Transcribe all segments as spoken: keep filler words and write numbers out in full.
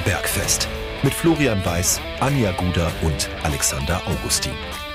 Bergfest mit Florian Weiß, Anja Guder und Alexander Augustin.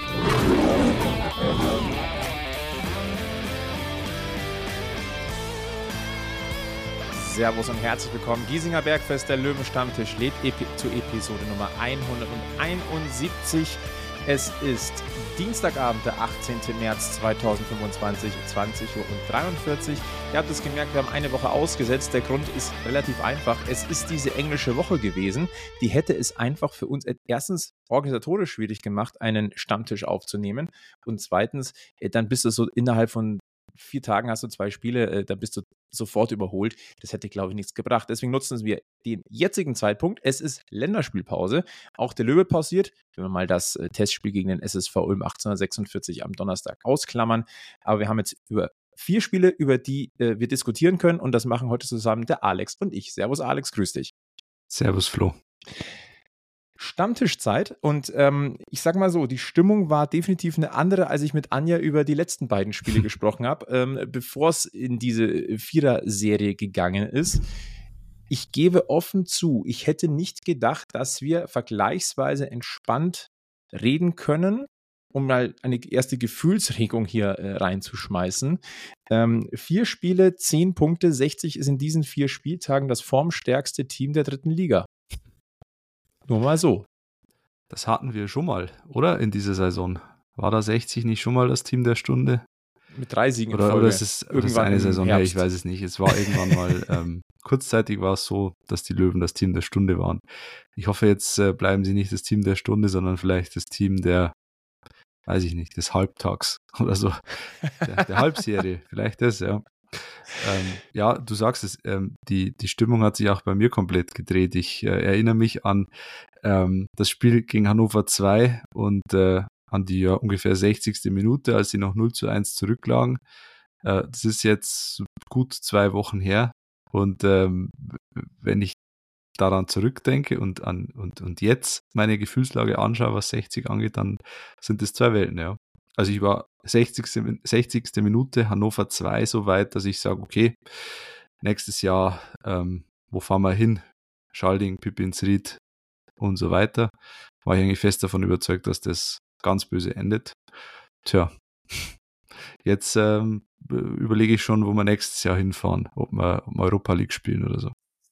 Servus und herzlich willkommen. Giesinger Bergfest, der Löwenstammtisch, lädt epi- zu Episode Nummer hunderteinundsiebzig. Es ist Dienstagabend, der achtzehnten März zweitausendfünfundzwanzig, zwanzig Uhr dreiundvierzig. Ihr habt es gemerkt, wir haben eine Woche ausgesetzt. Der Grund ist relativ einfach. Es ist diese englische Woche gewesen. Die hätte es einfach für uns erstens organisatorisch schwierig gemacht, einen Stammtisch aufzunehmen. Und zweitens, dann bist du so innerhalb von vier Tagen hast du zwei Spiele, äh, dann bist du sofort überholt. Das hätte, glaube ich, nichts gebracht. Deswegen nutzen wir den jetzigen Zeitpunkt. Es ist Länderspielpause. Auch der Löwe pausiert. Wenn wir mal das äh, Testspiel gegen den S S V Ulm achtzehnhundertsechsundvierzig am Donnerstag ausklammern. Aber wir haben jetzt über vier Spiele, über die äh, wir diskutieren können. Und das machen heute zusammen der Alex und ich. Servus Alex, grüß dich. Servus Flo. Stammtischzeit und ähm, ich sag mal so, die Stimmung war definitiv eine andere, als ich mit Anja über die letzten beiden Spiele gesprochen habe, ähm, bevor es in diese Vierer-Serie gegangen ist. Ich gebe offen zu, ich hätte nicht gedacht, dass wir vergleichsweise entspannt reden können, um mal eine erste Gefühlsregung hier äh, reinzuschmeißen. Ähm, vier Spiele, zehn Punkte, sechzig ist in diesen vier Spieltagen das formstärkste Team der dritten Liga. Nur mal so. Das hatten wir schon mal, oder? In dieser Saison. War da sechzig nicht schon mal das Team der Stunde? Mit drei Siegen in Oder, Folge. oder ist es irgendwann eine Saison her? Ich weiß es nicht. Es war irgendwann mal, ähm, kurzzeitig war es so, dass die Löwen das Team der Stunde waren. Ich hoffe, jetzt äh, bleiben sie nicht das Team der Stunde, sondern vielleicht das Team der, weiß ich nicht, des Halbtags oder so. Der, der Halbserie, vielleicht das, ja. Ähm, ja, du sagst es, ähm, die, die Stimmung hat sich auch bei mir komplett gedreht. Ich äh, erinnere mich an ähm, das Spiel gegen Hannover zwei und äh, an die ja, ungefähr sechzigste Minute, als sie noch null zu eins zurücklagen. Äh, das ist jetzt gut zwei Wochen her und ähm, wenn ich daran zurückdenke und, an, und, und jetzt meine Gefühlslage anschaue, was sechzig angeht, dann sind es zwei Welten, ja. Also ich war sechzigste sechzigste Minute Hannover zwei so weit, dass ich sage, okay, nächstes Jahr, ähm, wo fahren wir hin? Schalding, Pipinsried und so weiter. War ich eigentlich fest davon überzeugt, dass das ganz böse endet. Tja, jetzt ähm, überlege ich schon, wo wir nächstes Jahr hinfahren, ob wir, ob wir Europa League spielen oder so.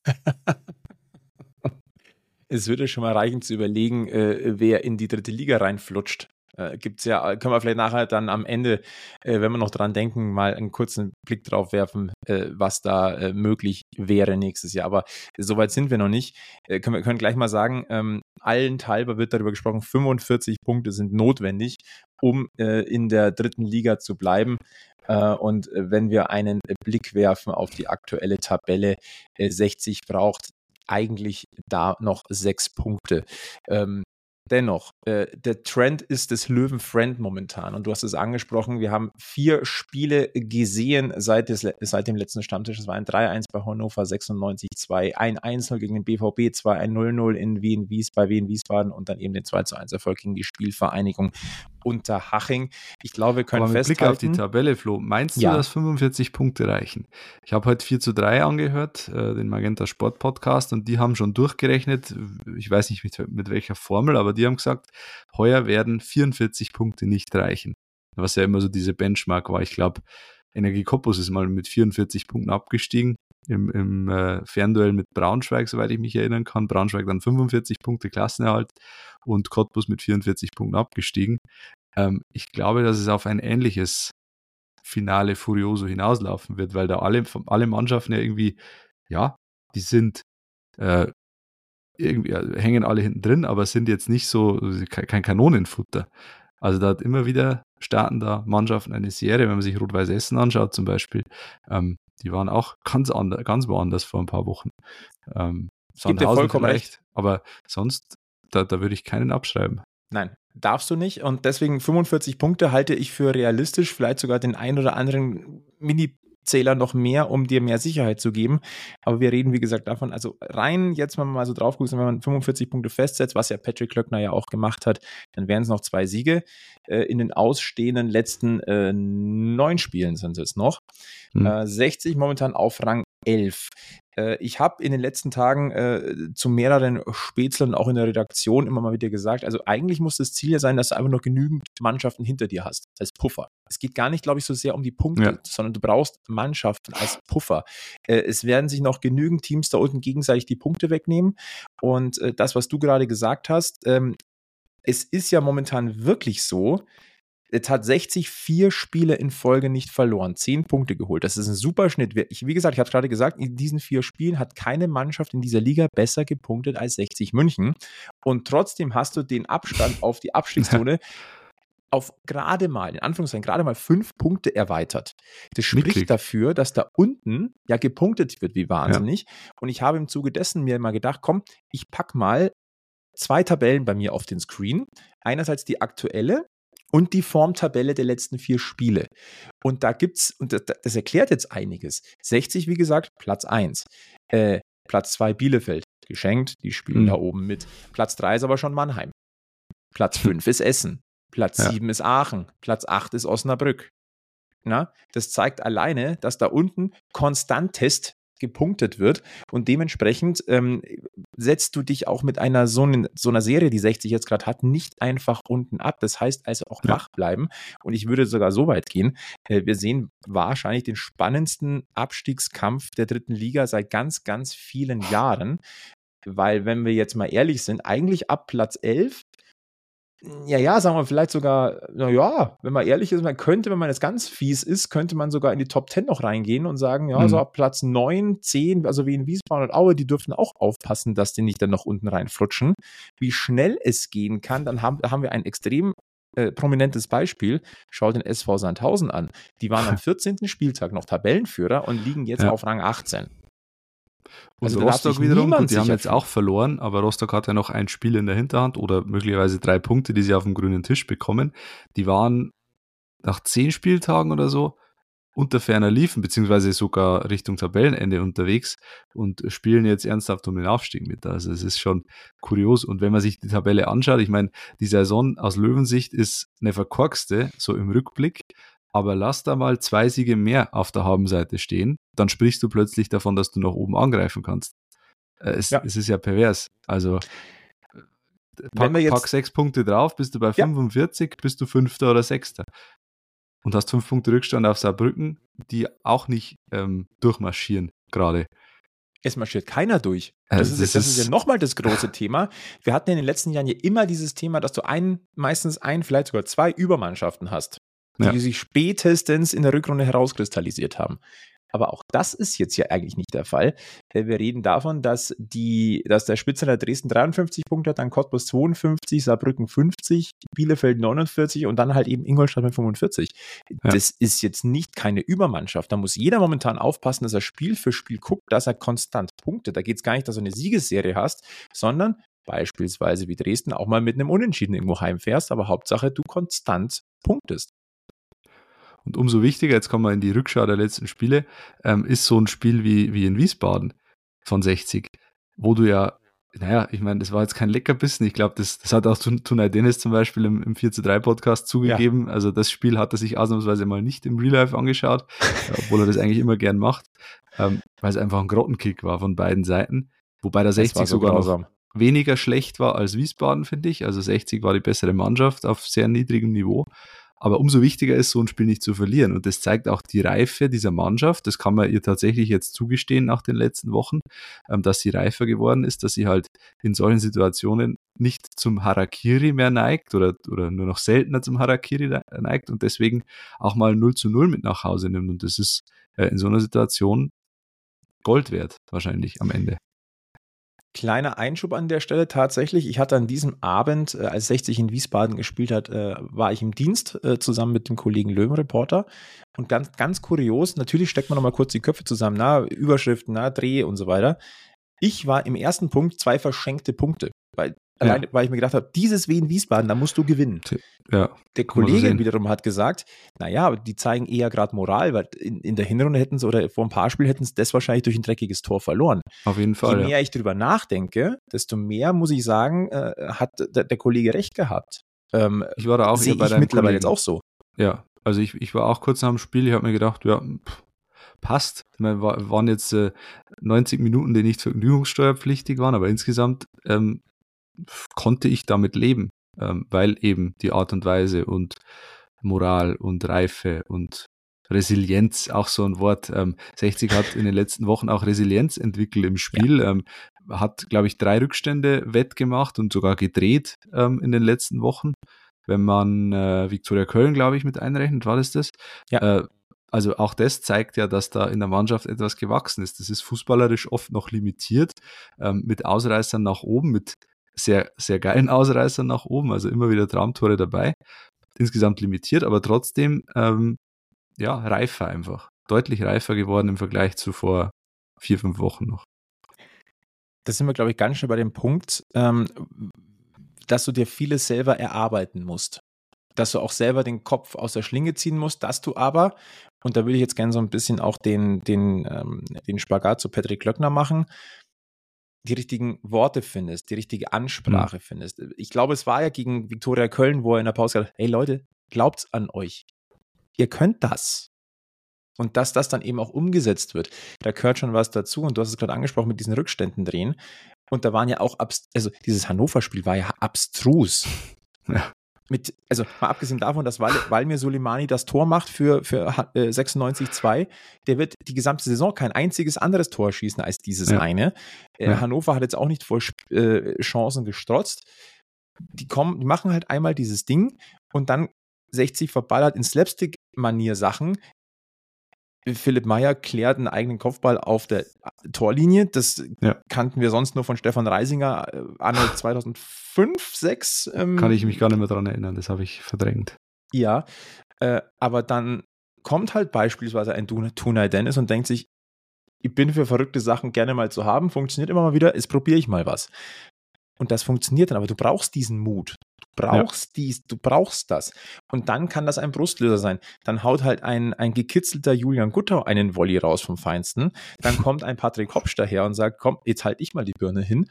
Es würde schon mal reichen zu überlegen, äh, wer in die dritte Liga reinflutscht. Äh, gibt's ja, können wir vielleicht nachher dann am Ende, äh, wenn wir noch dran denken, mal einen kurzen Blick drauf werfen, äh, was da äh, möglich wäre nächstes Jahr. Aber soweit sind wir noch nicht. Äh, können wir können gleich mal sagen, ähm, allenthalber wird darüber gesprochen, fünfundvierzig Punkte sind notwendig, um äh, in der dritten Liga zu bleiben. Uh, und äh, wenn wir einen äh, Blick werfen auf die aktuelle Tabelle, äh, sechzig braucht eigentlich da noch sechs Punkte. Ähm, dennoch, äh, der Trend ist des Löwen-Friend momentan. Und du hast es angesprochen, wir haben vier Spiele gesehen seit, des, seit dem letzten Stammtisch. Es war ein drei eins bei Hannover sechsundneunzig zwei, ein eins null gegen den B V B zwei, ein null null in Wien, Wies, bei Wien Wiesbaden und dann eben den zwei zu eins Erfolg gegen die Spielvereinigung Unterhaching. Ich glaube, wir können Aber mit festhalten... Blick auf die Tabelle, Flo, meinst ja. du, dass fünfundvierzig Punkte reichen? Ich habe heute vier zu drei angehört, äh, den Magenta Sport Podcast, und die haben schon durchgerechnet, ich weiß nicht mit, mit welcher Formel, aber die haben gesagt, heuer werden vierundvierzig Punkte nicht reichen. Was ja immer so diese Benchmark war. Ich glaube, Energie Cottbus ist mal mit vierundvierzig Punkten abgestiegen im, im äh, Fernduell mit Braunschweig, soweit ich mich erinnern kann. Braunschweig dann fünfundvierzig Punkte Klassenerhalt und Cottbus mit vierundvierzig Punkten abgestiegen. Ähm, ich glaube, dass es auf ein ähnliches Finale Furioso hinauslaufen wird, weil da alle, alle Mannschaften ja irgendwie, ja, die sind äh, irgendwie, also hängen alle hinten drin, aber sind jetzt nicht so, kein Kanonenfutter. Also da hat immer wieder starten da Mannschaften eine Serie, wenn man sich Rot-Weiß Essen anschaut zum Beispiel, ähm, die waren auch ganz anders, ganz woanders vor ein paar Wochen. Ähm, Gibt dir vollkommen recht. Aber sonst, da, da würde ich keinen abschreiben. Nein, darfst du nicht. Und deswegen fünfundvierzig Punkte halte ich für realistisch, vielleicht sogar den ein oder anderen Mini-Zähler noch mehr, um dir mehr Sicherheit zu geben. Aber wir reden, wie gesagt, davon, also rein jetzt, wenn man mal so drauf guckt, wenn man fünfundvierzig Punkte festsetzt, was ja Patrick Klöckner ja auch gemacht hat, dann wären es noch zwei Siege. Äh, in den ausstehenden letzten äh, neun Spielen sind es noch. Hm. Äh, sechzig momentan auf Rang elf. Äh, ich habe in den letzten Tagen äh, zu mehreren Spätzlern auch in der Redaktion immer mal wieder gesagt, also eigentlich muss das Ziel ja sein, dass du einfach noch genügend Mannschaften hinter dir hast, als Puffer. Es geht gar nicht, glaube ich, so sehr um die Punkte, ja. sondern du brauchst Mannschaften als Puffer. Äh, es werden sich noch genügend Teams da unten gegenseitig die Punkte wegnehmen. Und äh, das, was du gerade gesagt hast, ähm, es ist ja momentan wirklich so, jetzt hat sechzig vier Spiele in Folge nicht verloren, zehn Punkte geholt. Das ist ein super Schnitt. Ich, wie gesagt, ich habe gerade gesagt, in diesen vier Spielen hat keine Mannschaft in dieser Liga besser gepunktet als sechzig München. Und trotzdem hast du den Abstand auf die Abstiegszone auf gerade mal, in Anführungszeichen, gerade mal fünf Punkte erweitert. Das spricht Mitkrieg. dafür, dass da unten ja gepunktet wird wie wahnsinnig. Ja. Und ich habe im Zuge dessen mir mal gedacht, komm, ich pack mal zwei Tabellen bei mir auf den Screen. Einerseits die aktuelle und die Formtabelle der letzten vier Spiele. Und da gibt's, und das, das erklärt jetzt einiges. sechzig, wie gesagt, Platz eins. Äh, Platz zwei Bielefeld, geschenkt, die spielen mhm. da oben mit. Platz drei ist aber schon Mannheim. Platz fünf ist Essen. Platz ja. sieben ist Aachen. Platz acht ist Osnabrück. Na, das zeigt alleine, dass da unten konstantest gepunktet wird und dementsprechend ähm, setzt du dich auch mit einer so, ne, so einer Serie, die sechzig jetzt gerade hat, nicht einfach unten ab. Das heißt also auch ja. wach bleiben und ich würde sogar so weit gehen, äh, wir sehen wahrscheinlich den spannendsten Abstiegskampf der dritten Liga seit ganz, ganz vielen Jahren, weil wenn wir jetzt mal ehrlich sind, eigentlich ab Platz elf, ja, ja, sagen wir vielleicht sogar, naja, wenn man ehrlich ist, man könnte, wenn man jetzt ganz fies ist, könnte man sogar in die Top zehn noch reingehen und sagen, ja, mhm. so ab Platz neun, zehn, also wie in Wiesbaden und Aue, die dürfen auch aufpassen, dass die nicht dann noch unten reinflutschen. Wie schnell es gehen kann, dann haben, haben wir ein extrem äh, prominentes Beispiel. Schau den S V Sandhausen an. Die waren am vierzehnten Spieltag noch Tabellenführer und liegen jetzt ja. auf Rang achtzehn. Und also Rostock wiederum, gut, die haben jetzt auch verloren, aber Rostock hat ja noch ein Spiel in der Hinterhand oder möglicherweise drei Punkte, die sie auf dem grünen Tisch bekommen. Die waren nach zehn Spieltagen oder so unter ferner Liefen, beziehungsweise sogar Richtung Tabellenende unterwegs und spielen jetzt ernsthaft um den Aufstieg mit. Also es ist schon kurios. Und wenn man sich die Tabelle anschaut, ich meine, die Saison aus Löwensicht ist eine verkorkste, so im Rückblick. Aber lass da mal zwei Siege mehr auf der Habenseite stehen, dann sprichst du plötzlich davon, dass du nach oben angreifen kannst. Es, ja. es ist ja pervers. Also pack, jetzt, pack sechs Punkte drauf, bist du bei fünfundvierzig, ja. bist du Fünfter oder Sechster. Und hast fünf Punkte Rückstand auf Saarbrücken, die auch nicht ähm, durchmarschieren gerade. Es marschiert keiner durch. Das, also das, ist, das ist, ist ja nochmal das große Thema. Wir hatten in den letzten Jahren ja immer dieses Thema, dass du ein, meistens ein, vielleicht sogar zwei Übermannschaften hast, die ja. sich spätestens in der Rückrunde herauskristallisiert haben. Aber auch das ist jetzt ja eigentlich nicht der Fall. Wir reden davon, dass, die, dass der Spitzenreiter Dresden dreiundfünfzig Punkte hat, dann Cottbus zweiundfünfzig, Saarbrücken fünfzig, Bielefeld neunundvierzig und dann halt eben Ingolstadt mit fünfundvierzig. Ja. Das ist jetzt nicht keine Übermannschaft. Da muss jeder momentan aufpassen, dass er Spiel für Spiel guckt, dass er konstant punktet. Da geht es gar nicht, dass du eine Siegesserie hast, sondern beispielsweise wie Dresden auch mal mit einem Unentschieden irgendwo heimfährst, aber Hauptsache du konstant punktest. Und umso wichtiger, jetzt kommen wir in die Rückschau der letzten Spiele, ähm, ist so ein Spiel wie, wie in Wiesbaden von sechzig, wo du ja, naja, ich meine, das war jetzt kein Leckerbissen, ich glaube, das, das hat auch Tunay Dennis zum Beispiel im, im vier zu drei Podcast zugegeben, ja. Also das Spiel hat er sich ausnahmsweise mal nicht im Real Life angeschaut, obwohl er das eigentlich immer gern macht, ähm, weil es einfach ein Grottenkick war von beiden Seiten, wobei der sechzig so sogar grausam. noch weniger schlecht war als Wiesbaden, finde ich, also sechzig war die bessere Mannschaft auf sehr niedrigem Niveau. Aber umso wichtiger ist, so ein Spiel nicht zu verlieren. Und das zeigt auch die Reife dieser Mannschaft. Das kann man ihr tatsächlich jetzt zugestehen nach den letzten Wochen, dass sie reifer geworden ist, dass sie halt in solchen Situationen nicht zum Harakiri mehr neigt oder, oder nur noch seltener zum Harakiri neigt und deswegen auch mal null zu null mit nach Hause nimmt. Und das ist in so einer Situation Gold wert, wahrscheinlich am Ende. Kleiner Einschub an der Stelle tatsächlich. Ich hatte an diesem Abend, äh, als sechzig in Wiesbaden gespielt hat, äh, war ich im Dienst äh, zusammen mit dem Kollegen Löwen-Reporter. Und ganz, ganz kurios, natürlich steckt man nochmal kurz die Köpfe zusammen, na, Überschriften, na, Dreh und so weiter. Ich war im ersten Punkt zwei verschenkte Punkte. Weil, ja. allein, weil ich mir gedacht habe, dieses Wien Wiesbaden, da musst du gewinnen. Ja, der Kollege so wiederum hat gesagt, naja, aber die zeigen eher gerade Moral, weil in, in der Hinrunde hätten sie oder vor ein paar Spielen hätten sie das wahrscheinlich durch ein dreckiges Tor verloren. Auf jeden Fall. Je mehr ja. ich drüber nachdenke, desto mehr, muss ich sagen, äh, hat der, der Kollege recht gehabt. Ähm, ich war da auch sehe bei ich mittlerweile Kollegen. Jetzt auch so. Ja, also ich, ich war auch kurz nach dem Spiel, ich habe mir gedacht, ja, pff, passt. Ich meine, war, waren jetzt äh, neunzig Minuten, die nicht vergnügungssteuerpflichtig waren, aber insgesamt ähm, konnte ich damit leben, ähm, weil eben die Art und Weise und Moral und Reife und Resilienz, auch so ein Wort. Ähm, sechzig hat in den letzten Wochen auch Resilienz entwickelt im Spiel, ja. ähm, hat, glaube ich, drei Rückstände wettgemacht und sogar gedreht ähm, in den letzten Wochen. Wenn man äh, Viktoria Köln, glaube ich, mit einrechnet, war das das? Ja. Äh, also auch das zeigt ja, dass da in der Mannschaft etwas gewachsen ist. Das ist fußballerisch oft noch limitiert, ähm, mit Ausreißern nach oben, mit sehr, sehr geilen Ausreißern nach oben, also immer wieder Traumtore dabei. Insgesamt limitiert, aber trotzdem ähm, ja, reifer einfach. Deutlich reifer geworden im Vergleich zu vor vier, fünf Wochen noch. Da sind wir, glaube ich, ganz schnell bei dem Punkt, ähm, dass du dir vieles selber erarbeiten musst. Dass du auch selber den Kopf aus der Schlinge ziehen musst, dass du aber, und da würde ich jetzt gerne so ein bisschen auch den, den, ähm, den Spagat zu Patrick Klöckner machen, die richtigen Worte findest, die richtige Ansprache mhm. findest. Ich glaube, es war ja gegen Viktoria Köln, wo er in der Pause gesagt hat, hey Leute, glaubt's an euch. Ihr könnt das. Und dass das dann eben auch umgesetzt wird, da gehört schon was dazu. Und du hast es gerade angesprochen mit diesen Rückständen drehen. Und da waren ja auch, abst- also dieses Hannover-Spiel war ja abstrus. Ja. Mit, also mal abgesehen davon, dass Val- Valmir Suleimani das Tor macht für, für äh, sechsundneunzig zwei, der wird die gesamte Saison kein einziges anderes Tor schießen als dieses ja. eine. Äh, ja. Hannover hat jetzt auch nicht vor äh, Chancen gestrotzt. Die kommen, die machen halt einmal dieses Ding und dann sechzig verballert in Slapstick-Manier Sachen. Philipp Meyer klärt einen eigenen Kopfball auf der Torlinie. Das ja. kannten wir sonst nur von Stefan Reisinger äh, anno zweitausendfünf, sechs. Ähm, Kann ich mich gar nicht mehr dran erinnern, das habe ich verdrängt. Ja, äh, aber dann kommt halt beispielsweise ein Tunay Dennis und denkt sich, ich bin für verrückte Sachen gerne mal zu haben, funktioniert immer mal wieder, jetzt probiere ich mal was. Und das funktioniert dann, aber du brauchst diesen Mut. Du brauchst ja. dies, du brauchst das. Und dann kann das ein Brustlöser sein. Dann haut halt ein, ein gekitzelter Julian Guttau einen Volley raus vom Feinsten. Dann kommt ein Patrick Hopsch daher und sagt, komm, jetzt halt ich mal die Birne hin.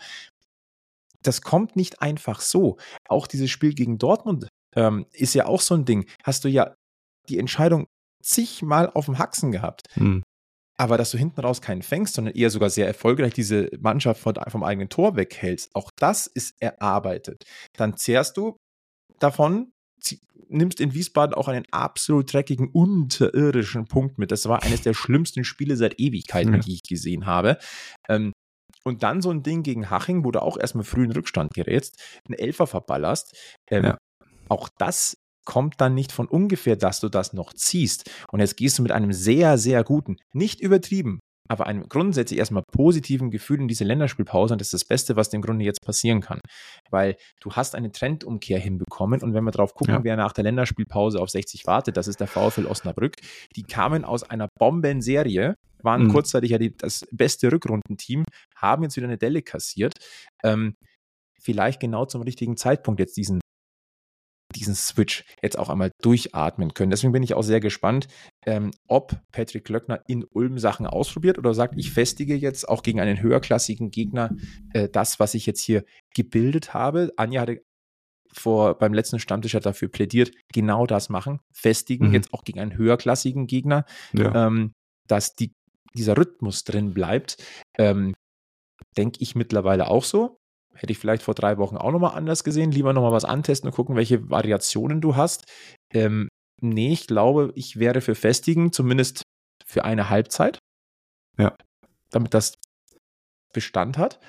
Das kommt nicht einfach so. Auch dieses Spiel gegen Dortmund ähm, ist ja auch so ein Ding. Hast du ja die Entscheidung zigmal auf dem Haxen gehabt. Hm. Aber dass du hinten raus keinen fängst, sondern eher sogar sehr erfolgreich diese Mannschaft vom eigenen Tor weghältst, auch das ist erarbeitet. Dann zehrst du davon, nimmst in Wiesbaden auch einen absolut dreckigen, unterirdischen Punkt mit. Das war eines der schlimmsten Spiele seit Ewigkeiten, ja. die ich gesehen habe. Und dann so ein Ding gegen Haching, wo du auch erstmal früh in Rückstand gerätst, einen Elfer verballerst. Ja. Auch das kommt dann nicht von ungefähr, dass du das noch ziehst. Und jetzt gehst du mit einem sehr, sehr guten, nicht übertrieben, aber einem grundsätzlich erstmal positiven Gefühl in diese Länderspielpause. Und das ist das Beste, was dem Grunde jetzt passieren kann. Weil du hast eine Trendumkehr hinbekommen. Und wenn wir drauf gucken, ja. wer nach der Länderspielpause auf sechzig wartet, das ist der VfL Osnabrück. Die kamen aus einer Bombenserie, waren mhm. kurzzeitig ja die, das beste Rückrundenteam, haben jetzt wieder eine Delle kassiert. Ähm, vielleicht genau zum richtigen Zeitpunkt jetzt diesen diesen Switch jetzt auch einmal durchatmen können. Deswegen bin ich auch sehr gespannt, ähm, ob Patrick Klöckner in Ulm Sachen ausprobiert oder sagt, ich festige jetzt auch gegen einen höherklassigen Gegner äh, das, was ich jetzt hier gebildet habe. Anja hatte vor beim letzten Stammtisch hat dafür plädiert, genau das machen, festigen, mhm. jetzt auch gegen einen höherklassigen Gegner, ja. ähm, dass die, dieser Rhythmus drin bleibt. Ähm, denke ich mittlerweile auch so. Hätte ich vielleicht vor drei Wochen auch nochmal anders gesehen. Lieber nochmal was antesten und gucken, welche Variationen du hast. Ähm, nee, ich glaube, ich wäre für Festigen, zumindest für eine Halbzeit. Ja. Damit das Bestand hat.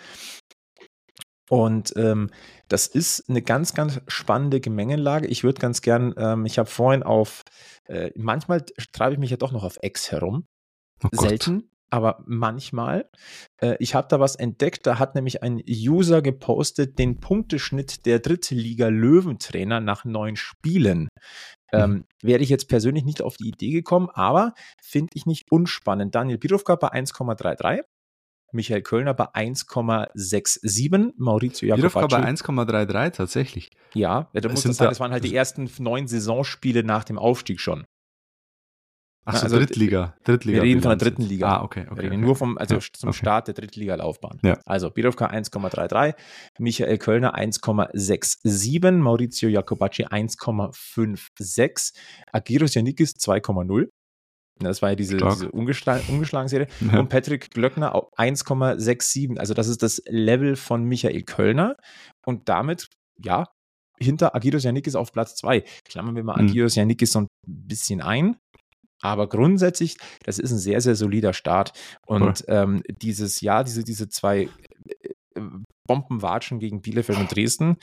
Und ähm, das ist eine ganz, ganz spannende Gemengelage. Ich würde ganz gern, ähm, ich habe vorhin auf, äh, manchmal treibe ich mich ja doch noch auf X herum. Oh Selten. Aber manchmal, äh, ich habe da was entdeckt, da hat nämlich ein User gepostet, den Punkteschnitt der dritte Liga Löwentrainer nach neun Spielen. Ähm, mhm. Wäre ich jetzt persönlich nicht auf die Idee gekommen, aber finde ich nicht unspannend. Daniel Birovka bei eins Komma dreiunddreißig, Michael Kölner bei eins Komma siebenundsechzig, Maurizio Jacobacci. Birovka bei eins Komma dreiunddreißig tatsächlich. Ja, ja da muss man sagen, das waren halt die ersten neun Saisonspiele nach dem Aufstieg schon. Ach so, also, Drittliga. Drittliga. Wir reden von der dritten Liga. Ah, okay. okay wir reden okay. nur vom, also okay. zum okay. Start der Drittliga-Laufbahn. Ja. Also Birovka eins Komma dreiunddreißig, Michael Kölner eins Komma siebenundsechzig, Maurizio Jacobacci eins Komma sechsundfünfzig, Agiros Yannikis zwei Komma null. Das war ja diese, diese ungeschlagen, ungeschlagen Serie. Ja. Und Patrick Glöckner auf eins Komma siebenundsechzig. Also das ist das Level von Michael Kölner. Und damit, ja, hinter Agiros Yannickis auf Platz zwei. Klammern wir mal Mhm. Agiros Yannickis so ein bisschen ein. Aber grundsätzlich, das ist ein sehr, sehr solider Start. Und ähm, dieses Jahr, diese, diese zwei äh, Bombenwatschen gegen Bielefeld und Dresden,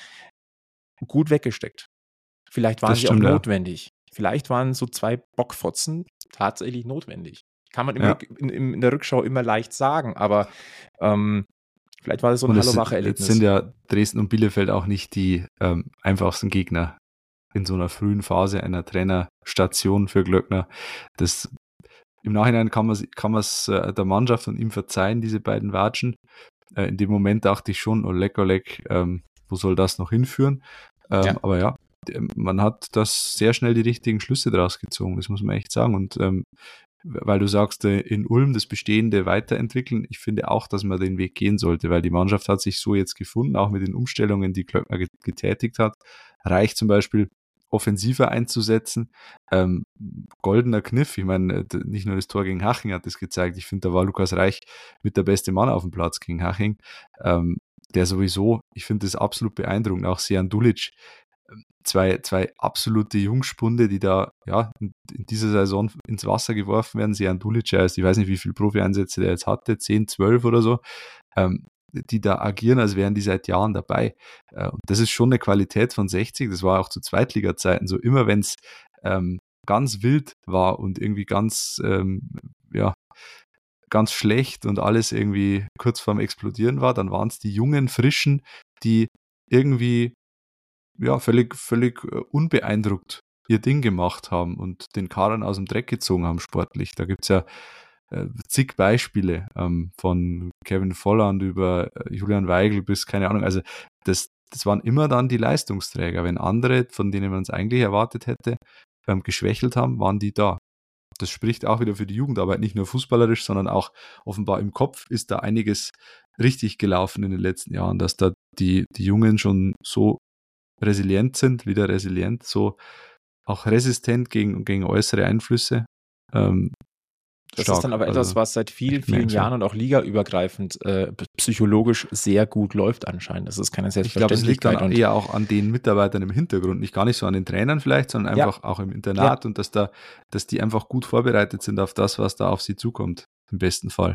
gut weggesteckt. Vielleicht waren Das sie stimmt, auch ja. notwendig. Vielleicht waren so zwei Bockfotzen tatsächlich notwendig. Kann man im Ja. Rück, in, in der Rückschau immer leicht sagen, aber ähm, vielleicht war das so ein Und es, jetzt Hallo-Wache-Erlebnis. sind ja Dresden und Bielefeld auch nicht die ähm, einfachsten Gegner in so einer frühen Phase einer Trainerstation für Glöckner. Das im Nachhinein kann man kann man es äh, der Mannschaft und ihm verzeihen, diese beiden Watschen. Äh, in dem Moment dachte ich schon, oh leck, oh leck, ähm, wo soll das noch hinführen? Ähm, Ja. Aber ja, man hat das sehr schnell die richtigen Schlüsse daraus gezogen, das muss man echt sagen. Und ähm, weil du sagst, in Ulm das Bestehende weiterentwickeln, ich finde auch, dass man den Weg gehen sollte, weil die Mannschaft hat sich so jetzt gefunden, auch mit den Umstellungen, die Glöckner getätigt hat. Reicht zum Beispiel offensiver einzusetzen. Ähm, goldener Kniff, ich meine, nicht nur das Tor gegen Haching hat das gezeigt, ich finde, da war Lukas Reich mit der beste Mann auf dem Platz gegen Haching, ähm, der sowieso, ich finde das absolut beeindruckend, auch Sejan Dulic, zwei, zwei absolute Jungspunde, die da ja in, in dieser Saison ins Wasser geworfen werden. Sejan Dulic, ich weiß nicht, wie viele Profi-Einsätze der jetzt hatte, zehn, zwölf oder so, ähm, die da agieren, als wären die seit Jahren dabei. Und das ist schon eine Qualität von sechzig, das war auch zu Zweitliga-Zeiten so, immer wenn es ähm, ganz wild war und irgendwie ganz, ähm, ja, ganz schlecht und alles irgendwie kurz vorm Explodieren war, dann waren es die jungen, frischen, die irgendwie ja, völlig, völlig unbeeindruckt ihr Ding gemacht haben und den Karren aus dem Dreck gezogen haben sportlich. Da gibt es ja äh, zig Beispiele, ähm, von Kevin Volland über äh, Julian Weigl bis, keine Ahnung, also das, das waren immer dann die Leistungsträger. Wenn andere, von denen man es eigentlich erwartet hätte, ähm, geschwächelt haben, waren die da. Das spricht auch wieder für die Jugendarbeit, nicht nur fußballerisch, sondern auch offenbar im Kopf ist da einiges richtig gelaufen in den letzten Jahren, dass da die, die Jungen schon so resilient sind, wieder resilient, so auch resistent gegen, gegen äußere Einflüsse. Ähm, das stark. ist dann aber etwas, also, was seit vielen, vielen Jahren und auch ligaübergreifend äh, psychologisch sehr gut läuft anscheinend. Das ist keine Selbstverständlichkeit. Ich glaube, es liegt dann eher auch an den Mitarbeitern im Hintergrund, nicht gar nicht so an den Trainern vielleicht, sondern einfach ja. auch im Internat ja. und dass da, dass die einfach gut vorbereitet sind auf das, was da auf sie zukommt, im besten Fall.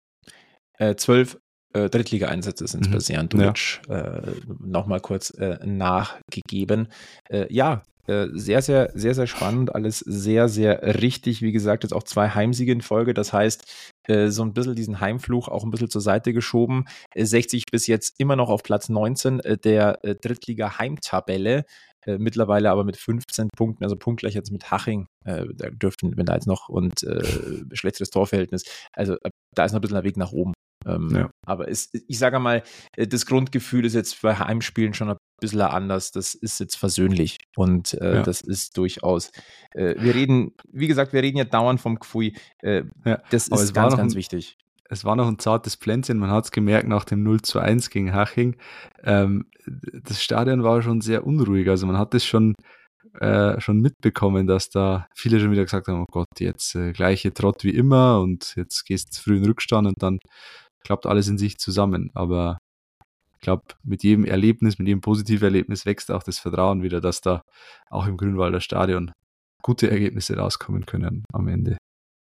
Äh, zwölf Äh, Drittliga-Einsätze sind es mhm. bei Sejan Dulic, ja. äh, nochmal kurz äh, nachgegeben. Äh, ja, äh, sehr, sehr, sehr, sehr spannend, alles sehr, sehr richtig. Wie gesagt, jetzt auch zwei Heimsiege in Folge, das heißt, äh, so ein bisschen diesen Heimfluch auch ein bisschen zur Seite geschoben. Äh, sechzig bis jetzt immer noch auf Platz neunzehn äh, der äh, Drittliga-Heimtabelle. Äh, mittlerweile aber mit fünfzehn Punkten, also punktgleich jetzt mit Haching, äh, da dürften, wenn da jetzt noch und äh, schlechteres Torverhältnis, also äh, da ist noch ein bisschen der Weg nach oben. Ähm, ja. Aber es, ich sage mal, das Grundgefühl ist jetzt bei Heimspielen schon ein bisschen anders. Das ist jetzt versöhnlich und äh, ja. das ist durchaus. Äh, wir reden, wie gesagt, wir reden ja dauernd vom Gfui. Äh, ja. Das ist ganz, ganz ein, wichtig. Es war noch ein zartes Pflänzchen. Man hat es gemerkt nach dem null zu eins gegen Haching. Ähm, das Stadion war schon sehr unruhig. Also man hat es schon Äh, schon mitbekommen, dass da viele schon wieder gesagt haben, oh Gott, jetzt äh, gleiche Trott wie immer und jetzt gehst du früh in Rückstand und dann klappt alles in sich zusammen. Aber ich glaube, mit jedem Erlebnis, mit jedem positiven Erlebnis wächst auch das Vertrauen wieder, dass da auch im Grünwalder Stadion gute Ergebnisse rauskommen können am Ende.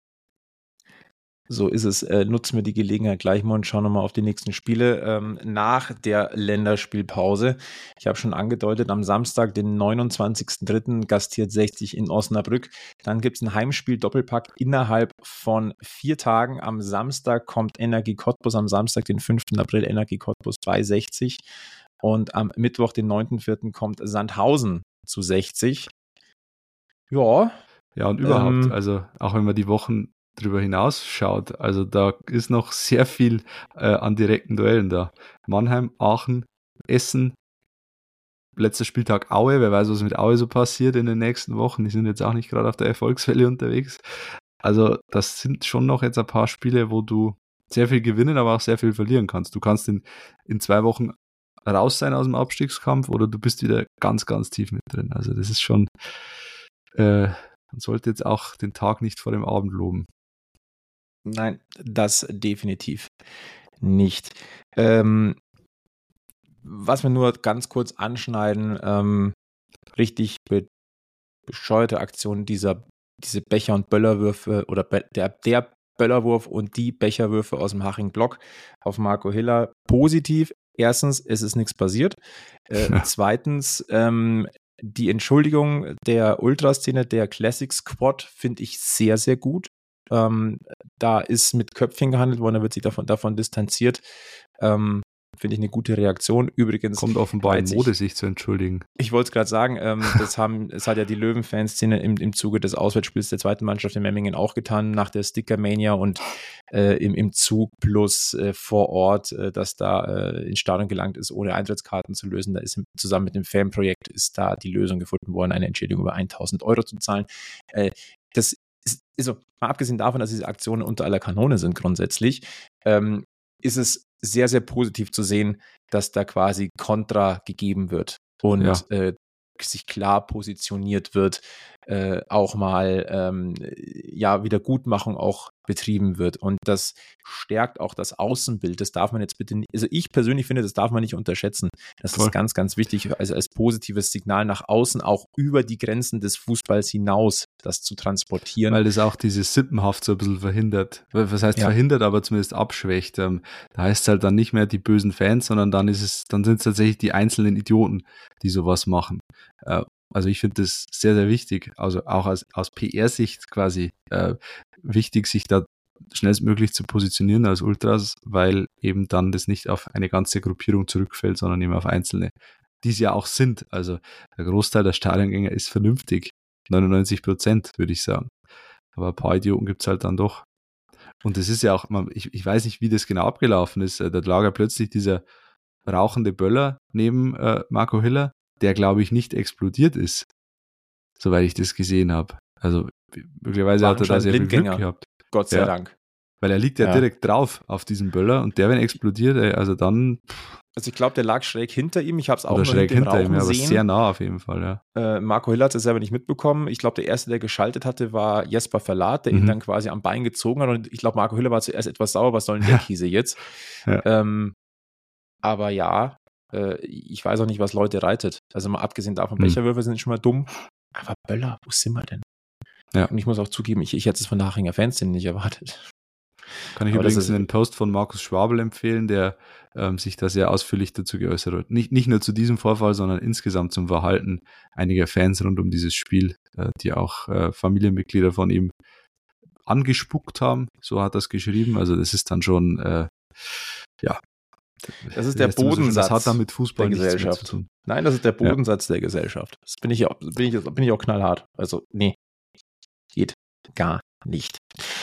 So ist es. Äh, nutzen wir die Gelegenheit gleich mal und schauen nochmal auf die nächsten Spiele ähm, nach der Länderspielpause. Ich habe schon angedeutet, am Samstag, den neunundzwanzigsten dritten gastiert sechzig in Osnabrück. Dann gibt es ein Heimspiel-Doppelpack innerhalb von vier Tagen. Am Samstag kommt Energie Cottbus, am Samstag, den fünften April, Energie Cottbus bei sechzig. Und am Mittwoch, den neunten vierten kommt Sandhausen zu sechzig. Ja. Ja, und überhaupt, ähm, also auch wenn man die Wochen drüber hinaus schaut, also da ist noch sehr viel äh, an direkten Duellen da. Mannheim, Aachen, Essen, letzter Spieltag Aue, wer weiß, was mit Aue so passiert in den nächsten Wochen, die sind jetzt auch nicht gerade auf der Erfolgswelle unterwegs. Also das sind schon noch jetzt ein paar Spiele, wo du sehr viel gewinnen, aber auch sehr viel verlieren kannst. Du kannst in, in zwei Wochen raus sein aus dem Abstiegskampf oder du bist wieder ganz, ganz tief mit drin. Also das ist schon äh, man sollte jetzt auch den Tag nicht vor dem Abend loben. Nein, das definitiv nicht. Ähm, was wir nur ganz kurz anschneiden, ähm, richtig be- bescheuerte Aktion dieser, diese Becher- und Böllerwürfe oder be- der, der Böllerwurf und die Becherwürfe aus dem Haching-Block auf Marco Hiller. Positiv. Erstens, es ist nichts passiert. Äh, ja. Zweitens, ähm, die Entschuldigung der Ultraszene, der Classic Squad, finde ich sehr, sehr gut. Ähm, da ist mit Köpfchen gehandelt worden, da wird sich davon, davon distanziert. Ähm, finde ich eine gute Reaktion. Übrigens kommt offenbar in Mode, sich zu entschuldigen. Ich wollte es gerade sagen, ähm, das haben, es hat ja die Löwen-Fanszene im, im Zuge des Auswärtsspiels der zweiten Mannschaft in Memmingen auch getan, nach der Sticker-Mania und äh, im, im Zug plus äh, vor Ort, äh, dass da äh, ins Stadion gelangt ist, ohne Eintrittskarten zu lösen. Da ist zusammen mit dem Fanprojekt ist da die Lösung gefunden worden, eine Entschädigung über tausend Euro zu zahlen. Äh, das ist, also mal abgesehen davon, dass diese Aktionen unter aller Kanone sind grundsätzlich, ähm, ist es sehr, sehr positiv zu sehen, dass da quasi Kontra gegeben wird und ja. äh, sich klar positioniert wird, äh, auch mal ähm, ja Wiedergutmachung auch betrieben wird. Und das stärkt auch das Außenbild. Das darf man jetzt bitte nicht, also ich persönlich finde, das darf man nicht unterschätzen. Das Voll. ist ganz, ganz wichtig, also als positives Signal nach außen, auch über die Grenzen des Fußballs hinaus, das zu transportieren. Weil das auch dieses Sippenhaft so ein bisschen verhindert. Was heißt ja. verhindert, aber zumindest abschwächt. Ähm, da heißt es halt dann nicht mehr die bösen Fans, sondern dann ist es, dann sind es tatsächlich die einzelnen Idioten, die sowas machen. Äh, Also ich finde das sehr, sehr wichtig, also auch aus, aus P R-Sicht quasi äh, wichtig, sich da schnellstmöglich zu positionieren als Ultras, weil eben dann das nicht auf eine ganze Gruppierung zurückfällt, sondern eben auf Einzelne, die es ja auch sind. Also der Großteil der Stadiongänger ist vernünftig, neunundneunzig Prozent würde ich sagen. Aber ein paar Idioten gibt es halt dann doch. Und das ist ja auch, ich, ich weiß nicht, wie das genau abgelaufen ist, da lag ja plötzlich dieser rauchende Böller neben äh, Marco Hiller, der, glaube ich, nicht explodiert ist, soweit ich das gesehen habe. Also möglicherweise hat er da sehr viel Glück gehabt. Gott sei ja. Dank. Weil er liegt ja, ja direkt drauf auf diesem Böller und der, wenn explodiert, also dann... Also ich glaube, der lag schräg hinter ihm. Ich habe es auch noch schräg hinter ihm, ja, aber sehen. sehr nah auf jeden Fall, ja. Äh, Marco Hiller hat es selber nicht mitbekommen. Ich glaube, der Erste, der geschaltet hatte, war Jesper Verlat, der mhm. ihn dann quasi am Bein gezogen hat. Und ich glaube, Marco Hiller war zuerst etwas sauer, was soll denn der ja. Kiese jetzt? Ja. Ähm, aber ja, ich weiß auch nicht, was Leute reitet. Also mal abgesehen davon, hm. Becherwürfe sind schon mal dumm. Aber Böller, wo sind wir denn? Ja. Und ich muss auch zugeben, ich, ich hätte es von der Hachinger Fanszene nicht erwartet. Kann ich Aber übrigens einen Post von Markus Schwabel empfehlen, der ähm, sich da sehr ausführlich dazu geäußert hat. Nicht, nicht nur zu diesem Vorfall, sondern insgesamt zum Verhalten einiger Fans rund um dieses Spiel, äh, die auch äh, Familienmitglieder von ihm angespuckt haben. So hat er es geschrieben. Also das ist dann schon, äh, ja, Das ist der Bodensatz das hat dann mit Fußball der Gesellschaft. Zu tun. Nein, das ist der Bodensatz ja. der Gesellschaft. Das bin ich, auch, bin, ich, bin ich auch knallhart. Also, nee, geht gar nicht.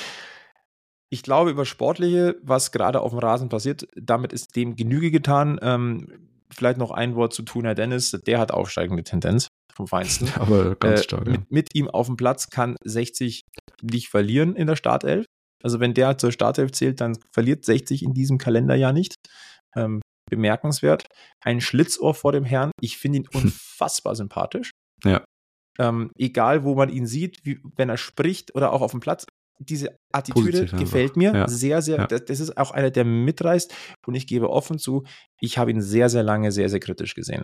Ich glaube, über Sportliche, was gerade auf dem Rasen passiert, damit ist dem Genüge getan. Ähm, vielleicht noch ein Wort zu Tuna Dennis. Der hat aufsteigende Tendenz vom Feinsten. Aber ganz stark, äh, mit, ja. mit ihm auf dem Platz kann sechzig nicht verlieren in der Startelf. Also wenn der zur Startelf zählt, dann verliert sechzig in diesem Kalenderjahr nicht. Ähm, bemerkenswert. Ein Schlitzohr vor dem Herrn. Ich finde ihn unfassbar sympathisch. Ja. Ähm, egal, wo man ihn sieht, wie, wenn er spricht oder auch auf dem Platz. Diese Attitüde Positiv gefällt einfach. mir ja. sehr, sehr. Ja. Das, das ist auch einer, der mitreißt. Und ich gebe offen zu, ich habe ihn sehr, sehr lange sehr, sehr kritisch gesehen.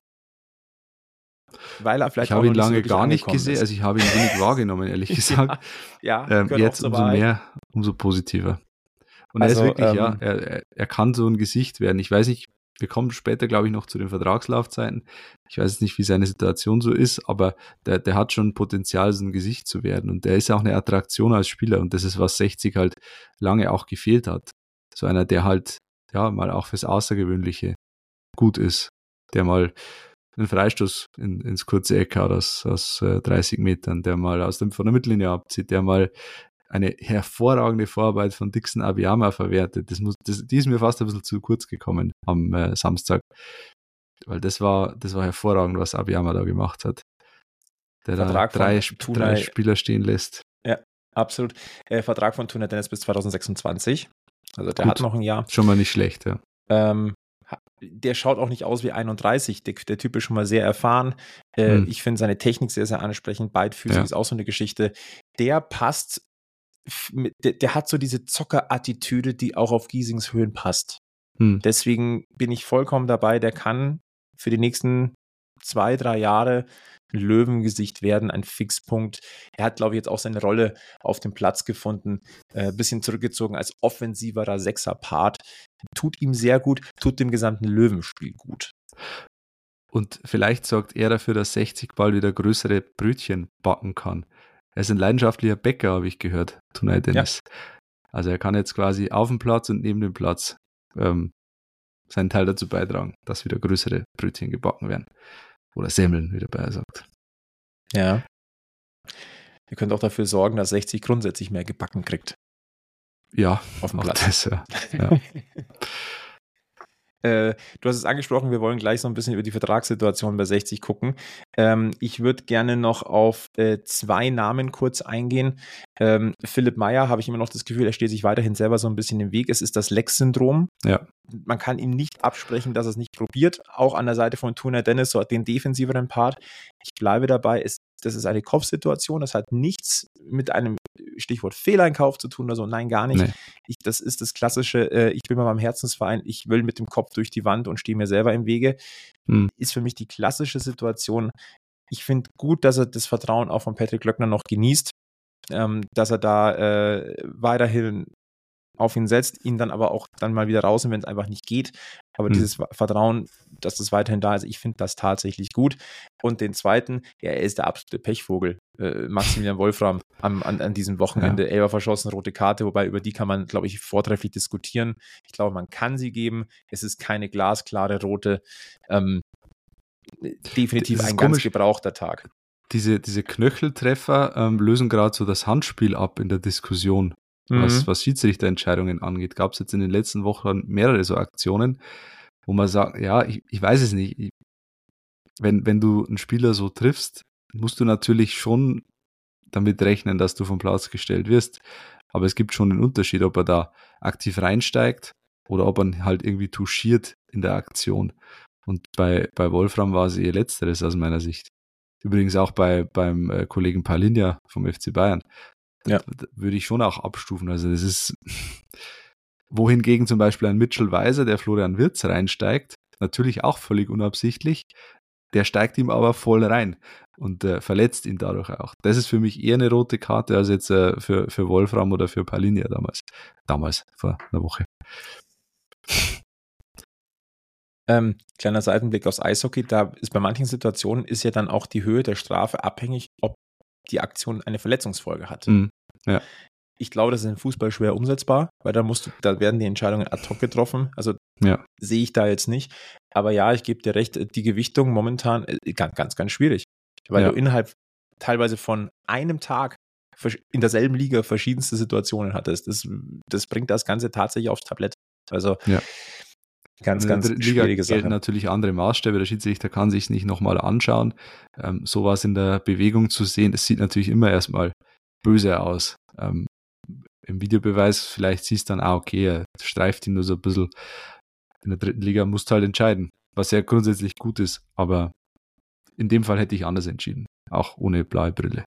Weil er vielleicht ich habe ihn lange so gar nicht gesehen. Ist. Also ich habe ihn wenig wahrgenommen, ehrlich gesagt. ja, ja ähm, jetzt umso Wahrheit. mehr, umso positiver. Und also, er ist wirklich, ähm, ja, er, er kann so ein Gesicht werden. Ich weiß nicht, wir kommen später, glaube ich, noch zu den Vertragslaufzeiten. Ich weiß nicht, wie seine Situation so ist, aber der, der hat schon Potenzial, so ein Gesicht zu werden. Und der ist auch eine Attraktion als Spieler. Und das ist, was sechzig halt lange auch gefehlt hat. So einer, der halt, ja, mal auch fürs Außergewöhnliche gut ist. Der mal einen Freistoß in, ins kurze Eck hat aus, aus äh, dreißig Metern, der mal aus dem, von der Mittellinie abzieht, der mal eine hervorragende Vorarbeit von Dixon Abiyama verwertet. Das muss, das, die ist mir fast ein bisschen zu kurz gekommen am äh, Samstag. Weil das war, das war hervorragend, was Abiyama da gemacht hat. Der Vertrag da drei, Tunay, drei Spieler stehen lässt. Ja, absolut. Äh, Vertrag von Tuna Dennis bis zwanzig sechsundzwanzig. Also der Gut. hat noch ein Jahr. Schon mal nicht schlecht, ja. Ähm, der schaut auch nicht aus wie einunddreißig. Der, der Typ ist schon mal sehr erfahren. Äh, hm. Ich finde seine Technik sehr, sehr ansprechend. Beidfüßig ja. ist auch so eine Geschichte. Der passt, mit, der, der hat so diese Zockerattitüde, die auch auf Giesings Höhen passt. Hm. Deswegen bin ich vollkommen dabei. Der kann für die nächsten zwei, drei Jahre ein Löwengesicht werden, ein Fixpunkt. Er hat, glaube ich, jetzt auch seine Rolle auf dem Platz gefunden, ein äh, bisschen zurückgezogen als offensiverer Sechser-Part. Tut ihm sehr gut, tut dem gesamten Löwenspiel gut. Und vielleicht sorgt er dafür, dass sechzig bald wieder größere Brötchen backen kann. Er ist ein leidenschaftlicher Bäcker, habe ich gehört, Tunay Dennis. Ja. Also er kann jetzt quasi auf dem Platz und neben dem Platz ähm, seinen Teil dazu beitragen, dass wieder größere Brötchen gebacken werden. Oder Semmeln, wie der Bayer sagt. Ja. Ihr könnt auch dafür sorgen, dass sechzig grundsätzlich mehr gebacken kriegt. Ja, auf dem Platz. Das, ja. Ja. äh, du hast es angesprochen, wir wollen gleich so ein bisschen über die Vertragssituation bei sechzig gucken. Ähm, ich würde gerne noch auf äh, zwei Namen kurz eingehen. Ähm, Philipp Meyer, habe ich immer noch das Gefühl, er steht sich weiterhin selber so ein bisschen im Weg. Es ist das Lex-Syndrom. Ja. Man kann ihm nicht absprechen, dass er es nicht probiert. Auch an der Seite von Tunay Dennis, so den defensiveren Part. Ich bleibe dabei, es, das ist eine Kopfsituation. Das hat nichts mit einem Stichwort Fehleinkauf zu tun oder so. Nein, gar nicht. Nee. Ich, das ist das klassische, äh, ich bin bei meinem Herzensverein, ich will mit dem Kopf durch die Wand und stehe mir selber im Wege. Hm. Ist für mich die klassische Situation. Ich finde gut, dass er das Vertrauen auch von Patrick Löckner noch genießt, ähm, dass er da äh, weiterhin auf ihn setzt, ihn dann aber auch dann mal wieder raus, wenn es einfach nicht geht. Aber hm. dieses Vertrauen, dass das weiterhin da ist, ich finde das tatsächlich gut. Und den zweiten, ja, er ist der absolute Pechvogel. Äh, Maximilian Wolfram am, an, an diesem Wochenende, ja. Elfer verschossen, rote Karte, wobei über die kann man, glaube ich, vortrefflich diskutieren. Ich glaube, man kann sie geben. Es ist keine glasklare rote. Ähm, definitiv ein ganz komisch. Gebrauchter Tag. Diese, diese Knöcheltreffer ähm, lösen gerade so das Handspiel ab in der Diskussion. Was, mhm. was Schiedsrichterentscheidungen angeht, gab es jetzt in den letzten Wochen mehrere so Aktionen, wo man sagt, ja, ich, ich weiß es nicht. Ich, wenn, wenn du einen Spieler so triffst, musst du natürlich schon damit rechnen, dass du vom Platz gestellt wirst. Aber es gibt schon den Unterschied, ob er da aktiv reinsteigt oder ob er halt irgendwie touchiert in der Aktion. Und bei, bei Wolfram war es eher Letzteres aus meiner Sicht. Übrigens auch bei beim äh, Kollegen Palinja vom F C Bayern. Ja. Würde ich schon auch abstufen. Also das ist, wohingegen zum Beispiel ein Mitchell Weiser, der Florian Wirtz reinsteigt, natürlich auch völlig unabsichtlich, der steigt ihm aber voll rein und äh, verletzt ihn dadurch auch. Das ist für mich eher eine rote Karte als jetzt äh, für, für Wolfram oder für Palinja damals. Damals, vor einer Woche. Ähm, kleiner Seitenblick aufs Eishockey, da ist bei manchen Situationen ist ja dann auch die Höhe der Strafe abhängig, ob die Aktion eine Verletzungsfolge hat. Mhm. Ja. Ich glaube, das ist im Fußball schwer umsetzbar, weil da musst du, da werden die Entscheidungen ad hoc getroffen. Also ja. sehe ich da jetzt nicht. Aber ja, ich gebe dir recht, die Gewichtung momentan ganz, ganz, ganz schwierig. Weil ja. du innerhalb teilweise von einem Tag in derselben Liga verschiedenste Situationen hattest. Das, das bringt das Ganze tatsächlich aufs Tablett. Also ja. ganz, ganz in der schwierige Liga Sache. Gelten natürlich andere Maßstäbe. Der Schiedsrichter kann sich nicht nochmal anschauen. Ähm, sowas in der Bewegung zu sehen, das sieht natürlich immer erstmal böse aus. Ähm, Im Videobeweis vielleicht siehst du dann, ah, okay, er streift ihn nur so ein bisschen. In der dritten Liga musst du halt entscheiden, was ja grundsätzlich gut ist. Aber in dem Fall hätte ich anders entschieden. Auch ohne blaue Brille.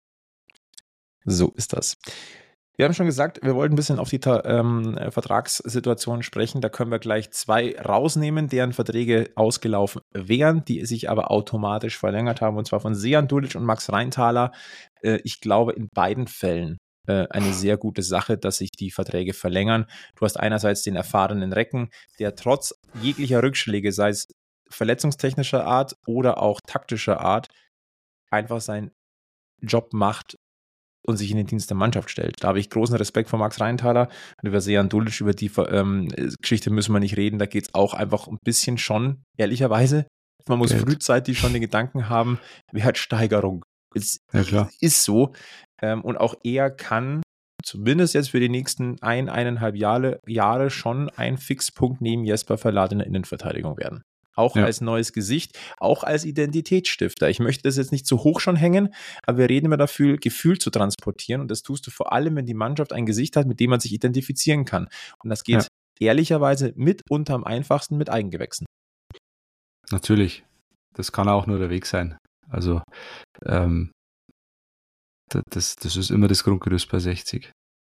So ist das. Wir haben schon gesagt, wir wollten ein bisschen auf die ähm, Vertragssituation sprechen. Da können wir gleich zwei rausnehmen, deren Verträge ausgelaufen wären, die sich aber automatisch verlängert haben, und zwar von Sejan Dulic und Max Reintaler. Äh, ich glaube, in beiden Fällen äh, eine sehr gute Sache, dass sich die Verträge verlängern. Du hast einerseits den erfahrenen Recken, der trotz jeglicher Rückschläge, sei es verletzungstechnischer Art oder auch taktischer Art, einfach seinen Job macht und sich in den Dienst der Mannschaft stellt. Da habe ich großen Respekt vor Max Reintaler und über Sejan Dulic, über die ähm, Geschichte müssen wir nicht reden, da geht es auch einfach ein bisschen schon, ehrlicherweise, man muss Geld. frühzeitig schon den Gedanken haben, Wertsteigerung. Es ja, klar. ist so ähm, und auch er kann zumindest jetzt für die nächsten ein, eineinhalb Jahre, Jahre schon ein Fixpunkt neben Jesper Verlat in der Innenverteidigung werden. Auch ja. als neues Gesicht, auch als Identitätsstifter. Ich möchte das jetzt nicht zu hoch schon hängen, aber wir reden immer dafür, Gefühl zu transportieren, und das tust du vor allem, wenn die Mannschaft ein Gesicht hat, mit dem man sich identifizieren kann. Und das geht ja. ehrlicherweise mitunter am einfachsten mit Eigengewächsen. Natürlich. Das kann auch nur der Weg sein. Also ähm, das, das ist immer das Grundgerüst bei sechzig.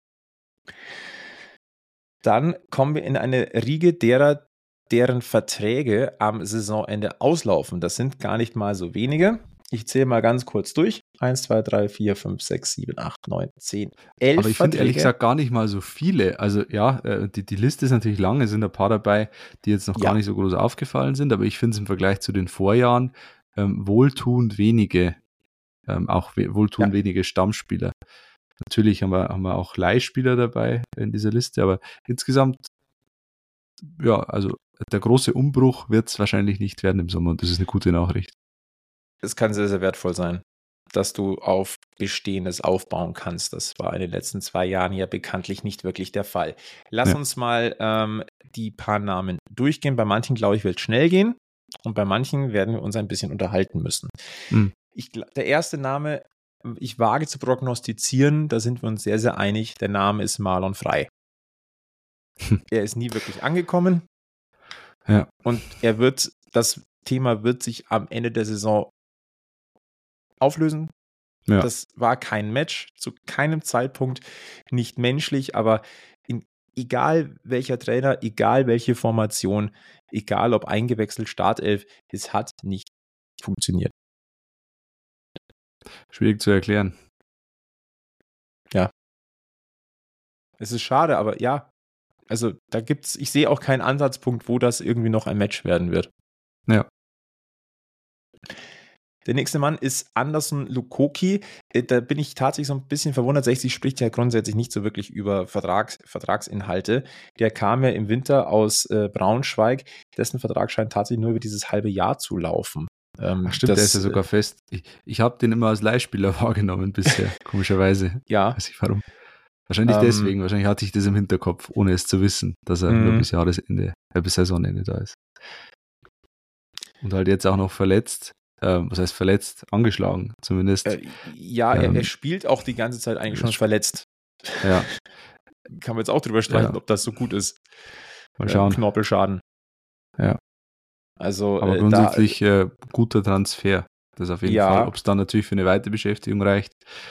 Dann kommen wir in eine Riege derer, deren Verträge am Saisonende auslaufen. Das sind gar nicht mal so wenige. Ich zähle mal ganz kurz durch. eins, zwei, drei, vier, fünf, sechs, sieben, acht, neun, zehn, elf Aber ich finde ehrlich gesagt gar nicht mal so viele. Also ja, die, die Liste ist natürlich lang. Es sind ein paar dabei, die jetzt noch ja. gar nicht so groß aufgefallen sind. Aber ich finde es im Vergleich zu den Vorjahren ähm, wohltuend wenige, ähm, auch we- wohltuend ja. wenige Stammspieler. Natürlich haben wir, haben wir auch Leihspieler dabei in dieser Liste, aber insgesamt, ja, also der große Umbruch wird es wahrscheinlich nicht werden im Sommer und das ist eine gute Nachricht. Es kann sehr, sehr wertvoll sein, dass du auf Bestehendes aufbauen kannst. Das war in den letzten zwei Jahren ja bekanntlich nicht wirklich der Fall. Lass ja. uns mal ähm, die paar Namen durchgehen. Bei manchen, glaube ich, wird es schnell gehen und bei manchen werden wir uns ein bisschen unterhalten müssen. Mhm. Ich, der erste Name, ich wage zu prognostizieren, da sind wir uns sehr, sehr einig, der Name ist Marlon Frey. Er ist nie wirklich angekommen. Ja. Und er wird, das Thema wird sich am Ende der Saison auflösen. Ja. Das war kein Match, zu keinem Zeitpunkt nicht menschlich, aber in, egal welcher Trainer, egal welche Formation, egal ob eingewechselt, Startelf, es hat nicht funktioniert. Schwierig zu erklären. Ja. Es ist schade, aber ja, also da gibt's, ich sehe auch keinen Ansatzpunkt, wo das irgendwie noch ein Match werden wird. Ja. Der nächste Mann ist Anderson Lukoki. Da bin ich tatsächlich so ein bisschen verwundert. sechzig spricht ja grundsätzlich nicht so wirklich über Vertrags, Vertragsinhalte. Der kam ja im Winter aus äh, Braunschweig. Dessen Vertrag scheint tatsächlich nur über dieses halbe Jahr zu laufen. Ähm, Ach stimmt, das, der ist ja sogar fest. Ich, ich habe den immer als Leihspieler wahrgenommen bisher, komischerweise. Ja. Weiß ich warum. Wahrscheinlich ähm, deswegen. Wahrscheinlich hatte ich das im Hinterkopf, ohne es zu wissen, dass er nur bis Jahresende, äh, bis Saisonende da ist. Und halt jetzt auch noch verletzt. Ähm, was heißt verletzt? Angeschlagen zumindest. Äh, ja, ähm, er, er spielt auch die ganze Zeit eigentlich schon verletzt. Ja. Kann man jetzt auch drüber streiten, ja. ob das so gut ist. Mal schauen. Äh, Knorpelschaden. Ja. Also, aber grundsätzlich da, äh, guter Transfer. Das auf jeden ja. Fall. Ob es dann natürlich für eine Weiterbeschäftigung reicht,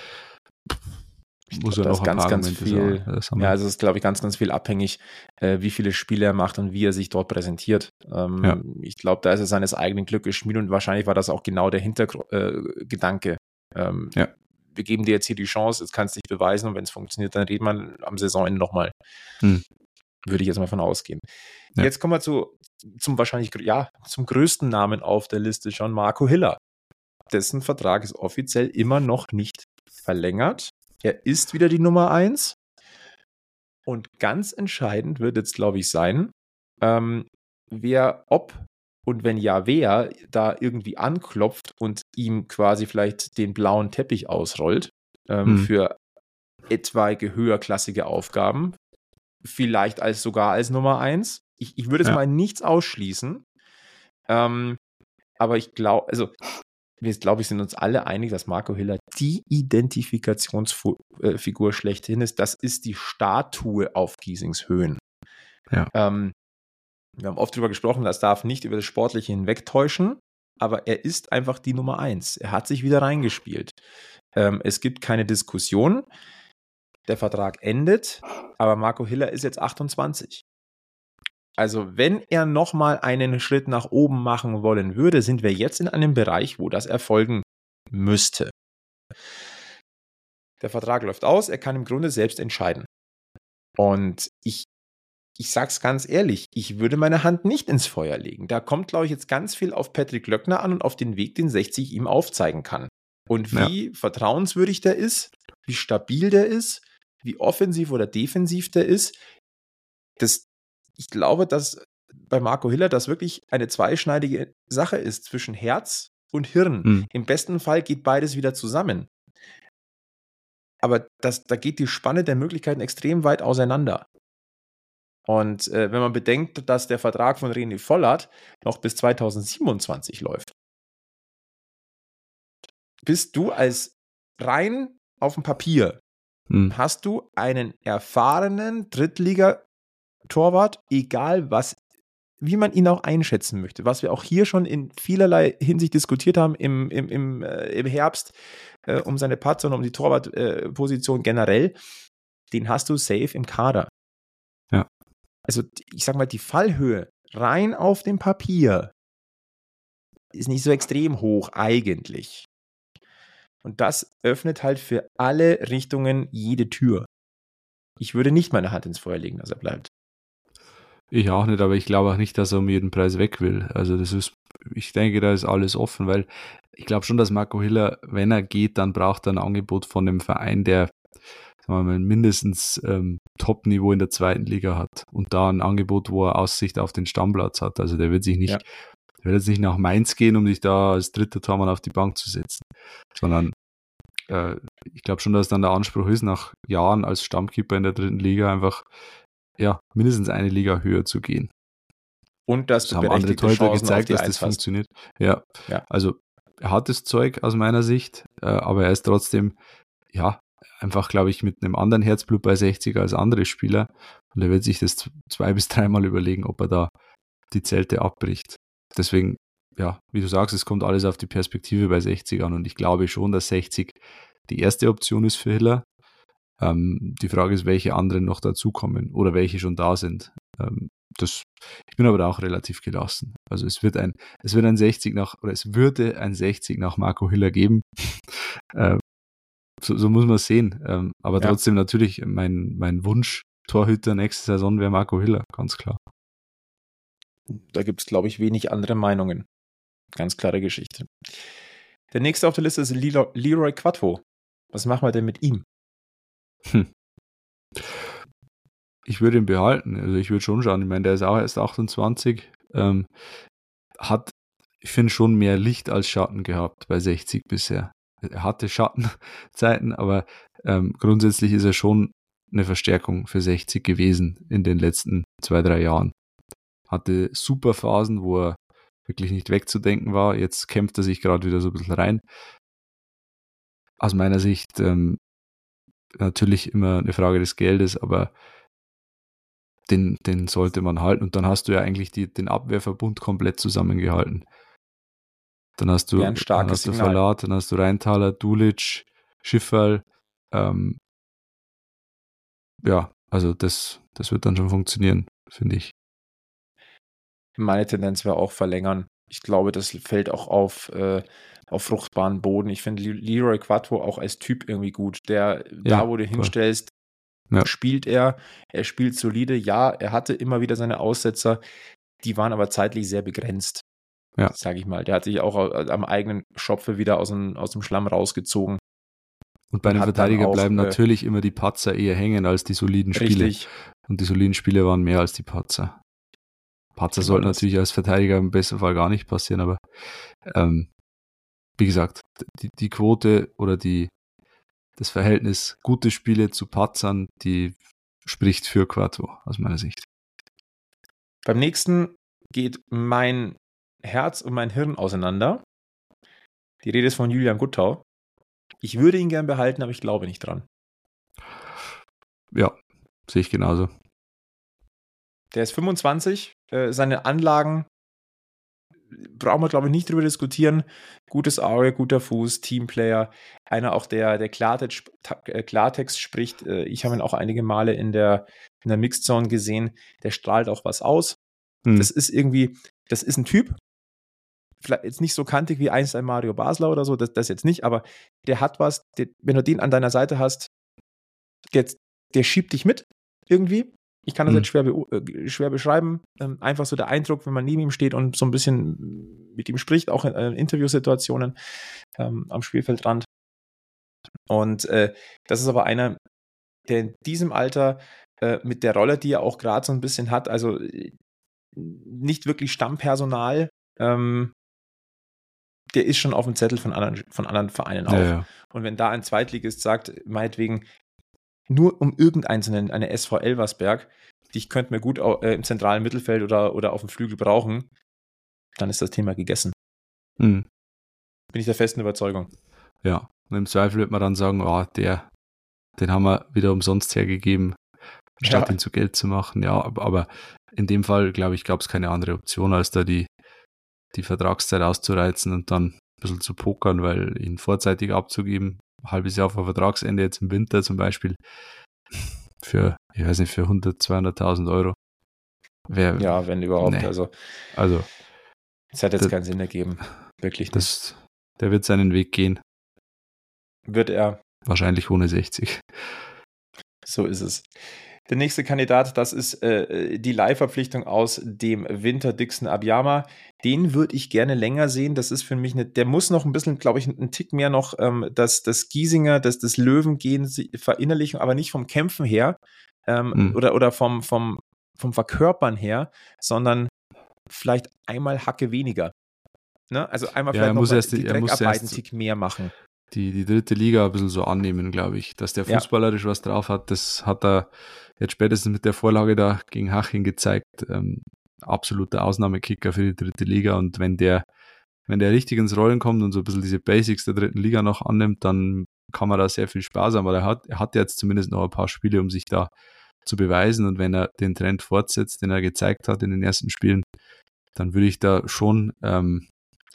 ich muss glaub, ja noch ganz, ganz viel. Sagen. Ja, also es ist, glaube ich, ganz, ganz viel abhängig, äh, wie viele Spiele er macht und wie er sich dort präsentiert. Ähm, ja. Ich glaube, da ist er seines eigenen Glückes Schmied und wahrscheinlich war das auch genau der Hintergedanke. Äh, ähm, ja. Wir geben dir jetzt hier die Chance, jetzt kannst du dich beweisen und wenn es funktioniert, dann reden wir am Saisonende nochmal. Hm. Würde ich jetzt mal von ausgehen. Ja. Jetzt kommen wir zu, zum wahrscheinlich, ja, zum größten Namen auf der Liste schon, Marco Hiller. Dessen Vertrag ist offiziell immer noch nicht verlängert. Er ist wieder die Nummer eins. Und ganz entscheidend wird jetzt, glaube ich, sein, ähm, wer, ob und wenn ja, wer da irgendwie anklopft und ihm quasi vielleicht den blauen Teppich ausrollt ähm, hm. für etwaige höherklassige Aufgaben. Vielleicht als sogar als Nummer eins. Ich, ich würde jetzt ja. mal nichts ausschließen. Ähm, aber ich glaube, also wir, glaube ich, sind uns alle einig, dass Marco Hiller die Identifikationsfigur schlechthin ist. Das ist die Statue auf Giesings Höhen. Ja. Ähm, wir haben oft darüber gesprochen, das darf nicht über das Sportliche hinwegtäuschen, aber er ist einfach die Nummer eins. Er hat sich wieder reingespielt. Ähm, es gibt keine Diskussion. Der Vertrag endet, aber Marco Hiller ist jetzt achtundzwanzig. Also wenn er nochmal einen Schritt nach oben machen wollen würde, sind wir jetzt in einem Bereich, wo das erfolgen müsste. Der Vertrag läuft aus, er kann im Grunde selbst entscheiden. Und ich, ich sag's ganz ehrlich, ich würde meine Hand nicht ins Feuer legen. Da kommt, glaube ich, jetzt ganz viel auf Patrick Löckner an und auf den Weg, den sechzig ihm aufzeigen kann. Und wie ja. vertrauenswürdig der ist, wie stabil der ist, wie offensiv oder defensiv der ist, das ich glaube, dass bei Marco Hiller das wirklich eine zweischneidige Sache ist zwischen Herz und Hirn. Mhm. Im besten Fall geht beides wieder zusammen. Aber das, da geht die Spanne der Möglichkeiten extrem weit auseinander. Und äh, wenn man bedenkt, dass der Vertrag von René Vollert noch bis zweitausendsiebenundzwanzig läuft, bist du als rein auf dem Papier, mhm. hast du einen erfahrenen Drittliga- Torwart, egal was, wie man ihn auch einschätzen möchte, was wir auch hier schon in vielerlei Hinsicht diskutiert haben im, im, im, äh, im Herbst äh, um seine Patzer und um die Torwartposition äh, generell, den hast du safe im Kader. Ja. Also ich sag mal, die Fallhöhe rein auf dem Papier ist nicht so extrem hoch eigentlich. Und das öffnet halt für alle Richtungen jede Tür. Ich würde nicht meine Hand ins Feuer legen, dass er bleibt. Ich auch nicht, aber ich glaube auch nicht, dass er um jeden Preis weg will. Also das ist, ich denke, da ist alles offen, weil ich glaube schon, dass Marco Hiller, wenn er geht, dann braucht er ein Angebot von einem Verein, der, sagen wir mal, mindestens ähm, Top-Niveau in der zweiten Liga hat und da ein Angebot, wo er Aussicht auf den Stammplatz hat. Also der wird sich nicht, Ja. der wird jetzt nicht nach Mainz gehen, um sich da als dritter Tormann auf die Bank zu setzen, sondern äh, ich glaube schon, dass dann der Anspruch ist, nach Jahren als Stammkeeper in der dritten Liga einfach ja, mindestens eine Liga höher zu gehen. Und dass du haben andere berechtigte Torhüter Chancen gezeigt, auf dass die das Eins hast. funktioniert. Ja. Ja. Also er hat das Zeug aus meiner Sicht, äh, aber er ist trotzdem, ja, einfach, glaube ich, mit einem anderen Herzblut bei sechzig als andere Spieler und er wird sich das zwei bis dreimal überlegen, ob er da die Zelte abbricht. Deswegen, ja, wie du sagst, es kommt alles auf die Perspektive bei sechzig an und ich glaube schon, dass sechzig die erste Option ist für Hiller. Ähm, die Frage ist, welche anderen noch dazukommen oder welche schon da sind. Ähm, das, ich bin aber da auch relativ gelassen. Also es wird ein, es wird ein sechzig nach, oder es würde ein sechzig nach Marco Hiller geben. äh, so, so muss man es sehen. Ähm, aber Ja. trotzdem natürlich mein, mein Wunsch Torhüter nächste Saison wäre Marco Hiller, ganz klar. Da gibt es, glaube ich, wenig andere Meinungen. Ganz klare Geschichte. Der nächste auf der Liste ist Leroy, Leroy Quattro. Was machen wir denn mit ihm? Hm. Ich würde ihn behalten. Also ich würde schon schauen. Ich meine, der ist auch erst achtundzwanzig. Ähm, hat, ich finde, schon mehr Licht als Schatten gehabt bei sechzig bisher. Er hatte Schattenzeiten, aber ähm, grundsätzlich ist er schon eine Verstärkung für sechzig gewesen in den letzten zwei, drei Jahren. Hatte super Phasen, wo er wirklich nicht wegzudenken war. Jetzt kämpft er sich gerade wieder so ein bisschen rein. Aus meiner Sicht ähm, natürlich immer eine Frage des Geldes, aber den, den sollte man halten. Und dann hast du ja eigentlich die, den Abwehrverbund komplett zusammengehalten. Dann hast du, ein dann hast du Signal. Verlat, dann hast du Rheintaler, Dulic, Schifferl. Ähm, ja, also das, das wird dann schon funktionieren, finde ich. Meine Tendenz wäre auch verlängern. Ich glaube, das fällt auch auf, äh, auf fruchtbaren Boden. Ich finde Leroy Quattro auch als Typ irgendwie gut. Der, Ja, da wo du voll. hinstellst, Ja. spielt er. Er spielt solide. Ja, er hatte immer wieder seine Aussetzer. Die waren aber zeitlich sehr begrenzt. Ja. Sage ich mal. Der hat sich auch am eigenen Schopfe wieder aus dem, aus dem Schlamm rausgezogen. Und bei Und einem hat dann Verteidiger auch, bleiben äh, natürlich immer die Patzer eher hängen als die soliden Spiele. Richtig. Und die soliden Spiele waren mehr als die Patzer. Patzer Genau sollten das. natürlich als Verteidiger im besten Fall gar nicht passieren, aber ähm, wie gesagt, die, die Quote oder die, das Verhältnis gute Spiele zu Patzern, die spricht für Quattro aus meiner Sicht. Beim nächsten geht mein Herz und mein Hirn auseinander. Die Rede ist von Julian Guttau. Ich würde ihn gern behalten, aber ich glaube nicht dran. Ja, sehe ich genauso. Der ist fünfundzwanzig. Äh, seine Anlagen brauchen wir, glaube ich, nicht drüber diskutieren. Gutes Auge, guter Fuß, Teamplayer. Einer auch, der, der Klartext, Klartext spricht. Äh, ich habe ihn auch einige Male in der, in der Mixed Zone gesehen. Der strahlt auch was aus. Hm. Das ist irgendwie, das ist ein Typ. Vielleicht jetzt nicht so kantig wie einst ein Mario Basler oder so, das, das jetzt nicht, aber der hat was, der, wenn du den an deiner Seite hast, der, der schiebt dich mit irgendwie. Ich kann das Mhm. jetzt schwer, be äh, schwer beschreiben. Ähm, einfach so der Eindruck, wenn man neben ihm steht und so ein bisschen mit ihm spricht, auch in äh, Interviewsituationen ähm, am Spielfeldrand. Und äh, das ist aber einer, der in diesem Alter äh, mit der Rolle, die er auch gerade so ein bisschen hat, also äh, nicht wirklich Stammpersonal, ähm, der ist schon auf dem Zettel von anderen, von anderen Vereinen auch. Ja, ja. Und wenn da ein Zweitligist sagt, meinetwegen, nur um irgendeinen zu nennen, eine S V Elversberg, die ich könnte mir gut äh, im zentralen Mittelfeld oder, oder auf dem Flügel brauchen, dann ist das Thema gegessen. Mhm. Bin ich der festen Überzeugung. Ja, und im Zweifel wird man dann sagen, oh, der, den haben wir wieder umsonst hergegeben. statt Ja. ihn zu Geld zu machen. Ja, aber, aber in dem Fall, glaube ich, gab es keine andere Option, als da die, die Vertragszeit auszureizen und dann ein bisschen zu pokern, weil ihn vorzeitig abzugeben, ein halbes Jahr vor Vertragsende, jetzt im Winter zum Beispiel, für, ich weiß nicht, für hundert, zweihunderttausend Euro. Wär, Ja, wenn überhaupt. Nee. Also, also es hat jetzt das, keinen Sinn ergeben. Wirklich nicht. Das, der wird seinen Weg gehen. Wird er. Wahrscheinlich ohne sechzig. So ist es. Der nächste Kandidat, das ist äh, die Leihverpflichtung aus dem Winter Dixon Abiyama. Den würde ich gerne länger sehen. Das ist für mich eine, der muss noch ein bisschen, glaube ich, einen Tick mehr noch ähm, das, das Giesinger, das, das Löwengehen verinnerlichen, aber nicht vom Kämpfen her ähm, hm. oder, oder vom, vom, vom Verkörpern her, sondern vielleicht einmal Hacke weniger. Ne? Also einmal ja, vielleicht noch erst, die Dreckarbeit einen Tick mehr machen. Die, die dritte Liga ein bisschen so annehmen, glaube ich. Dass der fußballerisch ja. was drauf hat, das hat er jetzt spätestens mit der Vorlage da gegen Haching gezeigt. Ähm, absoluter Ausnahmekicker für die dritte Liga. Und wenn der, wenn der richtig ins Rollen kommt und so ein bisschen diese Basics der dritten Liga noch annimmt, dann kann man da sehr viel Spaß haben. Aber er hat, er hat jetzt zumindest noch ein paar Spiele, um sich da zu beweisen. Und wenn er den Trend fortsetzt, den er gezeigt hat in den ersten Spielen, dann würde ich da schon ähm,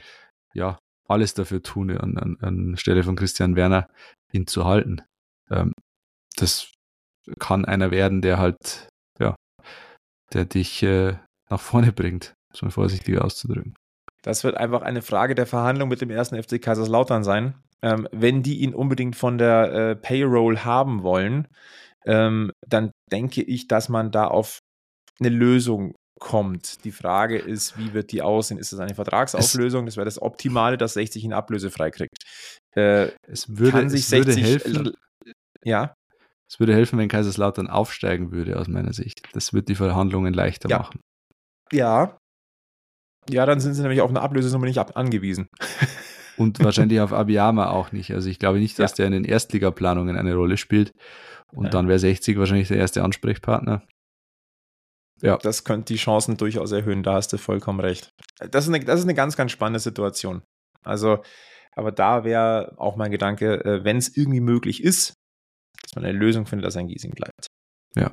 ja alles dafür tun, an, an, an Stelle von Christian Werner, ihn zu halten. Ähm, das kann einer werden, der halt, ja, der dich äh, nach vorne bringt, muss man vorsichtig auszudrücken. Das wird einfach eine Frage der Verhandlung mit dem ersten F C Kaiserslautern sein. Ähm, wenn die ihn unbedingt von der äh, Payroll haben wollen, ähm, dann denke ich, dass man da auf eine Lösung kommt. Die Frage ist, wie wird die aussehen? Ist es eine Vertragsauflösung? Das wäre das Optimale, dass sechzig ihn ablösefrei kriegt. Äh, es würde, kann sich es würde sechzig helfen. Ja. Es würde helfen, wenn Kaiserslautern aufsteigen würde, aus meiner Sicht. Das wird die Verhandlungen leichter ja. machen. Ja. Ja, dann sind sie nämlich auf eine Ablösesumme nicht ab- angewiesen. Und wahrscheinlich auf Abiyama auch nicht. Also ich glaube nicht, dass ja. der in den Erstligaplanungen eine Rolle spielt. Und ja. dann wäre sechzig wahrscheinlich der erste Ansprechpartner. Ja. Das könnte die Chancen durchaus erhöhen, da hast du vollkommen recht. Das ist eine, das ist eine ganz, ganz spannende Situation. Also, aber da wäre auch mein Gedanke, wenn es irgendwie möglich ist, dass man eine Lösung findet, dass ein Giesing bleibt. Ja.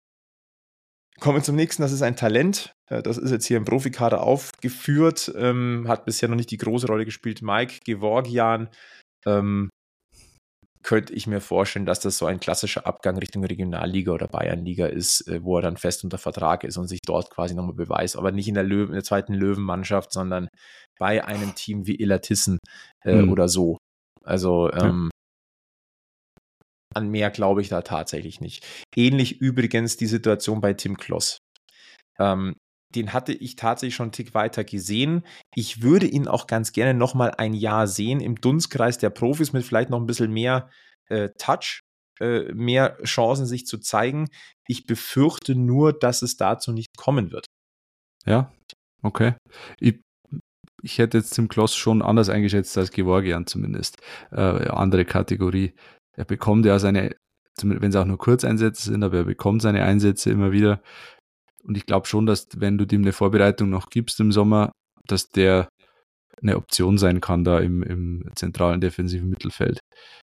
Kommen wir zum nächsten, das ist ein Talent. Das ist jetzt hier im Profikader aufgeführt, ähm, hat bisher noch nicht die große Rolle gespielt. Mike Gevorgian, ähm, könnte ich mir vorstellen, dass das so ein klassischer Abgang Richtung Regionalliga oder Bayernliga ist, wo er dann fest unter Vertrag ist und sich dort quasi nochmal beweist, aber nicht in der, Löwen, in der zweiten Löwenmannschaft, sondern bei einem Team wie Illertissen äh, hm. oder so. Also ähm, ja. an mehr glaube ich da tatsächlich nicht. Ähnlich übrigens die Situation bei Tim Kloss. Ähm, den hatte ich tatsächlich schon einen Tick weiter gesehen. Ich würde ihn auch ganz gerne nochmal ein Jahr sehen im Dunstkreis der Profis mit vielleicht noch ein bisschen mehr äh, Touch, äh, mehr Chancen sich zu zeigen. Ich befürchte nur, dass es dazu nicht kommen wird. Ja, okay. Ich, ich hätte jetzt Tim Kloss schon anders eingeschätzt als Gevorgian zumindest. Äh, andere Kategorie. Er bekommt ja seine, wenn es auch nur Kurzeinsätze sind, aber er bekommt seine Einsätze immer wieder. Und ich glaube schon, dass wenn du dem eine Vorbereitung noch gibst im Sommer, dass der eine Option sein kann da im, im zentralen defensiven Mittelfeld.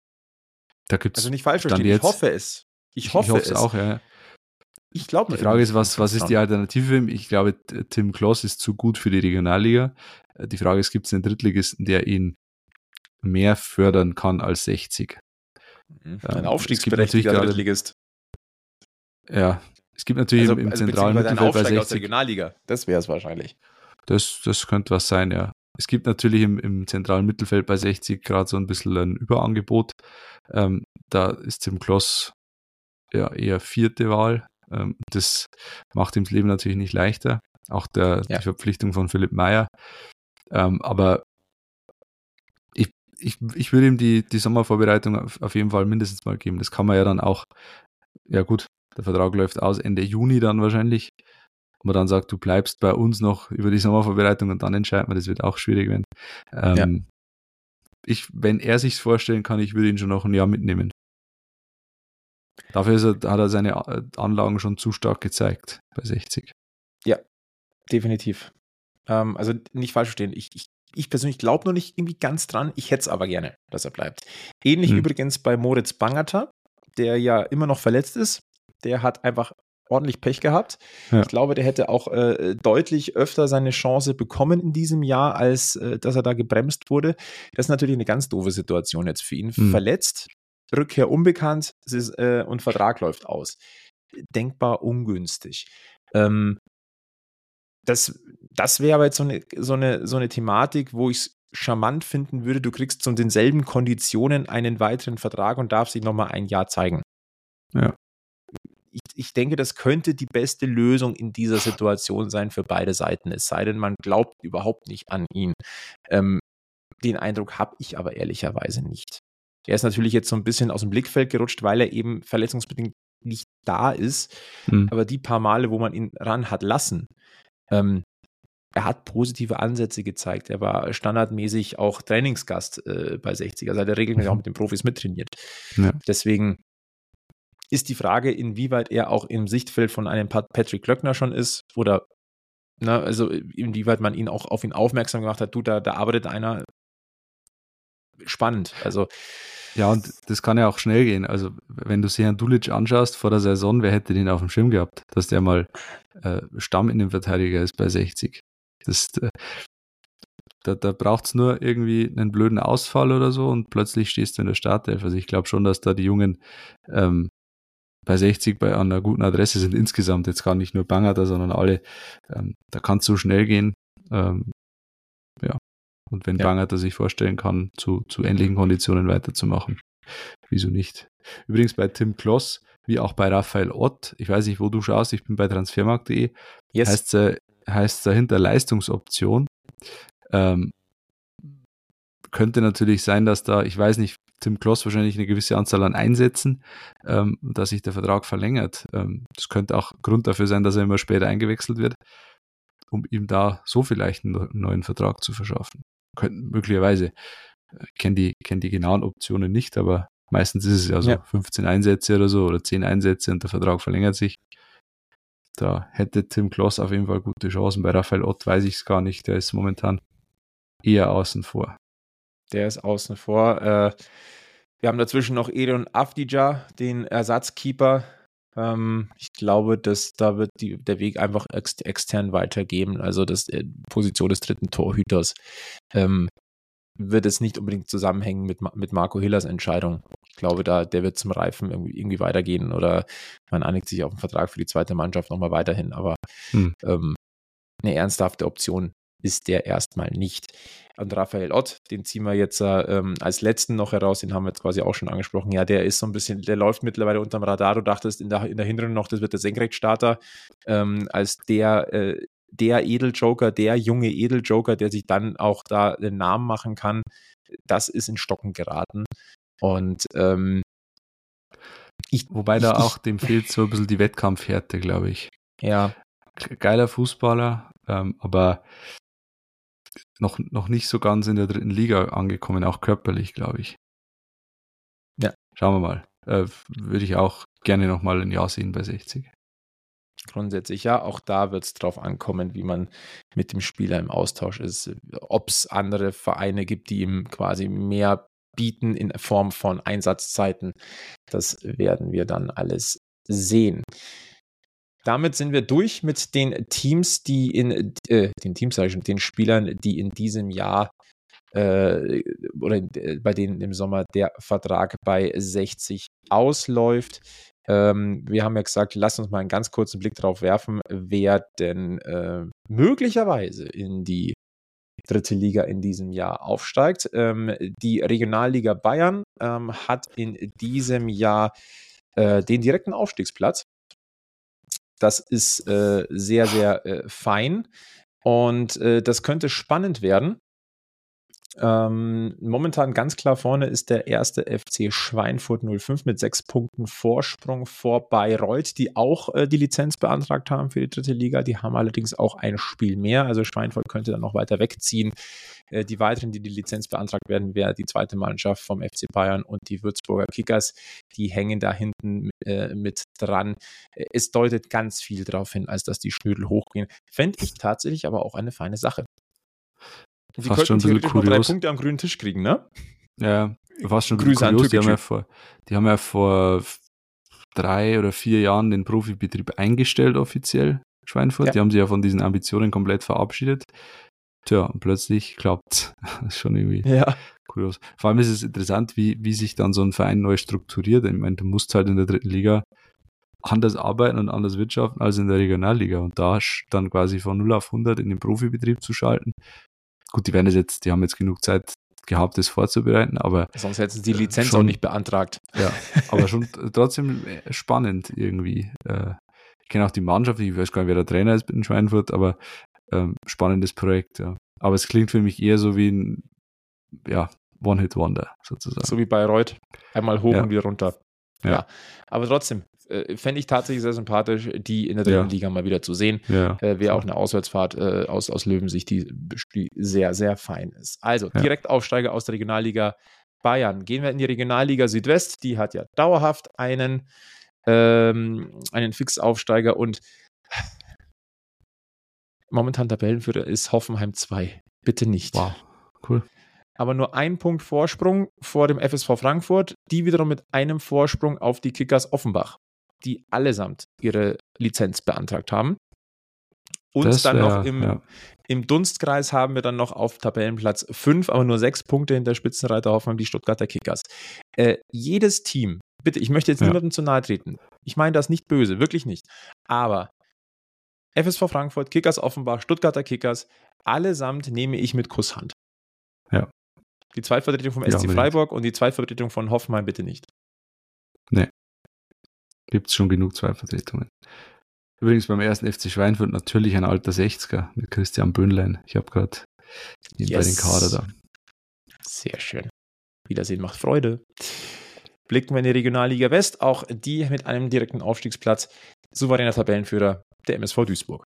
Da gibt's also nicht falsch verstehen, ich hoffe es. Ich hoffe, ich hoffe es auch, ja. Ich glaube, die Frage ist, was, was ist die Alternative? Ich glaube, Tim Kloss ist zu gut für die Regionalliga. Die Frage ist, gibt es einen Drittligisten, der ihn mehr fördern kann als sechzig? Ein ähm, aufstiegsberechtigter Drittligist. Ja, es gibt natürlich also, im, im also zentralen Mittelfeld bei sechzig. Aus der Regionalliga. Das wäre es wahrscheinlich. Das, das könnte was sein, ja. Es gibt natürlich im, im zentralen Mittelfeld bei sechzig gerade so ein bisschen ein Überangebot. Ähm, da ist Tim Kloss ja eher vierte Wahl. Ähm, das macht ihm das Leben natürlich nicht leichter. Auch der, ja. die Verpflichtung von Philipp Meyer. Ähm, aber ich, ich, ich würde ihm die, die Sommervorbereitung auf, auf jeden Fall mindestens mal geben. Das kann man ja dann auch, ja gut, der Vertrag läuft aus Ende Juni dann wahrscheinlich. Und man dann sagt, du bleibst bei uns noch über die Sommervorbereitung und dann entscheidet man, das wird auch schwierig werden. Ähm, ja. ich, wenn er sich's vorstellen kann, ich würde ihn schon noch ein Jahr mitnehmen. Dafür ist er, hat er seine Anlagen schon zu stark gezeigt bei sechzig. Ja, definitiv. Ähm, also nicht falsch verstehen. Ich, ich, ich persönlich glaube noch nicht irgendwie ganz dran. Ich hätte es aber gerne, dass er bleibt. Ähnlich hm. übrigens bei Moritz Bangerter, der ja immer noch verletzt ist. der hat einfach ordentlich Pech gehabt. Ja. Ich glaube, der hätte auch äh, deutlich öfter seine Chance bekommen in diesem Jahr, als äh, dass er da gebremst wurde. Das ist natürlich eine ganz doofe Situation jetzt für ihn. Mhm. Verletzt, Rückkehr unbekannt, es ist, äh, und Vertrag läuft aus. Denkbar ungünstig. Ähm, das das wäre aber jetzt so eine, so eine, so eine Thematik, wo ich es charmant finden würde, du kriegst zu denselben Konditionen einen weiteren Vertrag und darfst dich nochmal ein Jahr zeigen. Ja. Ich, ich denke, das könnte die beste Lösung in dieser Situation sein für beide Seiten, es sei denn, man glaubt überhaupt nicht an ihn. Ähm, den Eindruck habe ich aber ehrlicherweise nicht. Er ist natürlich jetzt so ein bisschen aus dem Blickfeld gerutscht, weil er eben verletzungsbedingt nicht da ist, Mhm. aber die paar Male, wo man ihn ran hat lassen, ähm, er hat positive Ansätze gezeigt. Er war standardmäßig auch Trainingsgast äh, bei sechzig, also hat er regelmäßig auch mit den Profis mittrainiert. Ja. Deswegen ist die Frage, inwieweit er auch im Sichtfeld von einem Patrick Glöckner schon ist oder na, also inwieweit man ihn auch auf ihn aufmerksam gemacht hat, du, da, da arbeitet einer. Spannend. Also ja, und das kann ja auch schnell gehen. Also wenn du Sejan Dulic anschaust vor der Saison, wer hätte den auf dem Schirm gehabt, dass der mal äh, Stamminnenverteidiger ist bei sechzig. Das, äh, da da braucht es nur irgendwie einen blöden Ausfall oder so und plötzlich stehst du in der Startelf. Also ich glaube schon, dass da die Jungen ähm, bei sechzig bei einer guten Adresse sind insgesamt, jetzt gar nicht nur Bangerter, sondern alle. Ähm, da kann es so schnell gehen. Ähm, ja. Und wenn ja. Bangerter sich vorstellen kann, zu, zu ähnlichen Konditionen weiterzumachen, wieso nicht? Übrigens bei Tim Kloss, wie auch bei Raphael Ott, ich weiß nicht, wo du schaust, ich bin bei transfermarkt punkt de, yes. heißt es heißt dahinter Leistungsoption. Ähm, könnte natürlich sein, dass da, ich weiß nicht, Tim Kloss wahrscheinlich eine gewisse Anzahl an Einsätzen, ähm, dass sich der Vertrag verlängert. Ähm, das könnte auch Grund dafür sein, dass er immer später eingewechselt wird, um ihm da so vielleicht einen neuen Vertrag zu verschaffen. Könnten möglicherweise, ich kenne die, kenn die genauen Optionen nicht, aber meistens ist es ja so ja. fünfzehn Einsätze oder so oder zehn Einsätze und der Vertrag verlängert sich. Da hätte Tim Kloss auf jeden Fall gute Chancen. Bei Raphael Ott weiß ich es gar nicht, der ist momentan eher außen vor. Der ist außen vor. Äh, wir haben dazwischen noch Edon Avdija, den Ersatzkeeper. Ähm, ich glaube, dass da wird die, der Weg einfach ex, extern weitergeben. Also das äh, Position des dritten Torhüters ähm, wird es nicht unbedingt zusammenhängen mit, mit Marco Hillers Entscheidung. Ich glaube, da der wird zum Reifen irgendwie, irgendwie weitergehen oder man einigt sich auf einen Vertrag für die zweite Mannschaft nochmal weiterhin. Aber hm. ähm, eine ernsthafte Option ist der erstmal nicht. Und Raphael Ott, den ziehen wir jetzt ähm, als letzten noch heraus, den haben wir jetzt quasi auch schon angesprochen. Ja, der ist so ein bisschen, der läuft mittlerweile unterm Radar. Du dachtest in der, in der Hinrunde noch, das wird der Senkrechtstarter, ähm, als der, äh, der Edeljoker, der junge Edeljoker, der sich dann auch da den Namen machen kann. Das ist in Stocken geraten. Und ähm, ich, Wobei ich, da ich, auch dem fehlt so ein bisschen die Wettkampfhärte, glaube ich. Ja. Geiler Fußballer, ähm, aber noch, noch nicht so ganz in der dritten Liga angekommen, auch körperlich, glaube ich. Ja. Schauen wir mal. Äh, würde ich auch gerne nochmal ein Jahr sehen bei sechzig. Grundsätzlich ja, auch da wird es drauf ankommen, wie man mit dem Spieler im Austausch ist. Ob es andere Vereine gibt, die ihm quasi mehr bieten in Form von Einsatzzeiten, das werden wir dann alles sehen. Damit sind wir durch mit den Teams, die in äh, den Teams, sage ich schon, den Spielern, die in diesem Jahr äh, oder äh, bei denen im Sommer der Vertrag bei sechzig ausläuft. Ähm, wir haben ja gesagt, lasst uns mal einen ganz kurzen Blick drauf werfen, wer denn äh, möglicherweise in die dritte Liga in diesem Jahr aufsteigt. Ähm, die Regionalliga Bayern ähm, hat in diesem Jahr äh, den direkten Aufstiegsplatz. Das ist äh, sehr, sehr äh, fein und äh, das könnte spannend werden. Ähm, momentan ganz klar vorne ist der erste F C Schweinfurt null fünf mit sechs Punkten Vorsprung vor Bayreuth, die auch äh, die Lizenz beantragt haben für die dritte Liga. Die haben allerdings auch ein Spiel mehr, also Schweinfurt könnte dann noch weiter wegziehen. Äh, die weiteren, die die Lizenz beantragt werden, wäre die zweite Mannschaft vom F C Bayern und die Würzburger Kickers. Die hängen da hinten äh, mit dran. Es deutet ganz viel darauf hin, als dass die Schnürdel hochgehen. Fände ich tatsächlich aber auch eine feine Sache. Die fast könnten schon ein theoretisch noch drei kurios. Punkte am grünen Tisch kriegen, ne? Ja, fast schon Grüße an kurios. Die haben, ja Türkgücü. vor, die haben ja vor drei oder vier Jahren den Profibetrieb eingestellt offiziell, Schweinfurt. Ja. Die haben sich ja von diesen Ambitionen komplett verabschiedet. Tja, und plötzlich klappt das ist schon irgendwie ja. kurios. Vor allem ist es interessant, wie, wie sich dann so ein Verein neu strukturiert. Ich meine, du musst halt in der dritten Liga anders arbeiten und anders wirtschaften als in der Regionalliga. Und da dann quasi von null auf hundert in den Profibetrieb zu schalten. Gut, die werden es jetzt, die haben jetzt genug Zeit gehabt, das vorzubereiten, aber sonst hätten sie die Lizenz schon, auch nicht beantragt. Ja, aber schon trotzdem spannend irgendwie. Ich kenne auch die Mannschaft, ich weiß gar nicht, wer der Trainer ist in Schweinfurt, aber ähm, spannendes Projekt, ja. Aber es klingt für mich eher so wie ein ja, One-Hit-Wonder sozusagen. So wie Bayreuth, einmal hoch ja. und wieder runter. Ja, ja. Aber trotzdem, äh, fände ich tatsächlich sehr sympathisch, die in der dritten ja. Liga mal wieder zu sehen. Ja. Äh, Wäre auch eine Auswärtsfahrt äh, aus, aus Löwensicht, die, die sehr, sehr fein ist. Also, ja. Direktaufsteiger aus der Regionalliga Bayern. Gehen wir in die Regionalliga Südwest. Die hat ja dauerhaft einen, ähm, einen Fixaufsteiger und momentan Tabellenführer ist Hoffenheim zwei. Bitte nicht. Wow, cool. Aber nur ein Punkt Vorsprung vor dem F S V Frankfurt, die wiederum mit einem Vorsprung auf die Kickers Offenbach, die allesamt ihre Lizenz beantragt haben. Und das dann wär, noch im, ja. im Dunstkreis haben wir dann noch auf Tabellenplatz fünf, aber nur sechs Punkte hinter Spitzenreiter Hoffenheim, die Stuttgarter Kickers. Äh, jedes Team, bitte, ich möchte jetzt ja. niemandem zu nahe treten. Ich meine das nicht böse, wirklich nicht. Aber F S V Frankfurt, Kickers Offenbach, Stuttgarter Kickers, allesamt nehme ich mit Kusshand. Ja. Die Zweitvertretung vom ja, S C Freiburg und die Zweitvertretung von Hoffenheim bitte nicht. Nee. Gibt es schon genug Zweitvertretungen. Übrigens beim ersten F C Schweinfurt natürlich ein alter sechziger mit Christian Böhnlein. Ich habe gerade yes. bei den Kader da. Sehr schön. Wiedersehen macht Freude. Blicken wir in die Regionalliga West, auch die mit einem direkten Aufstiegsplatz. Souveräner Tabellenführer, der M S V Duisburg.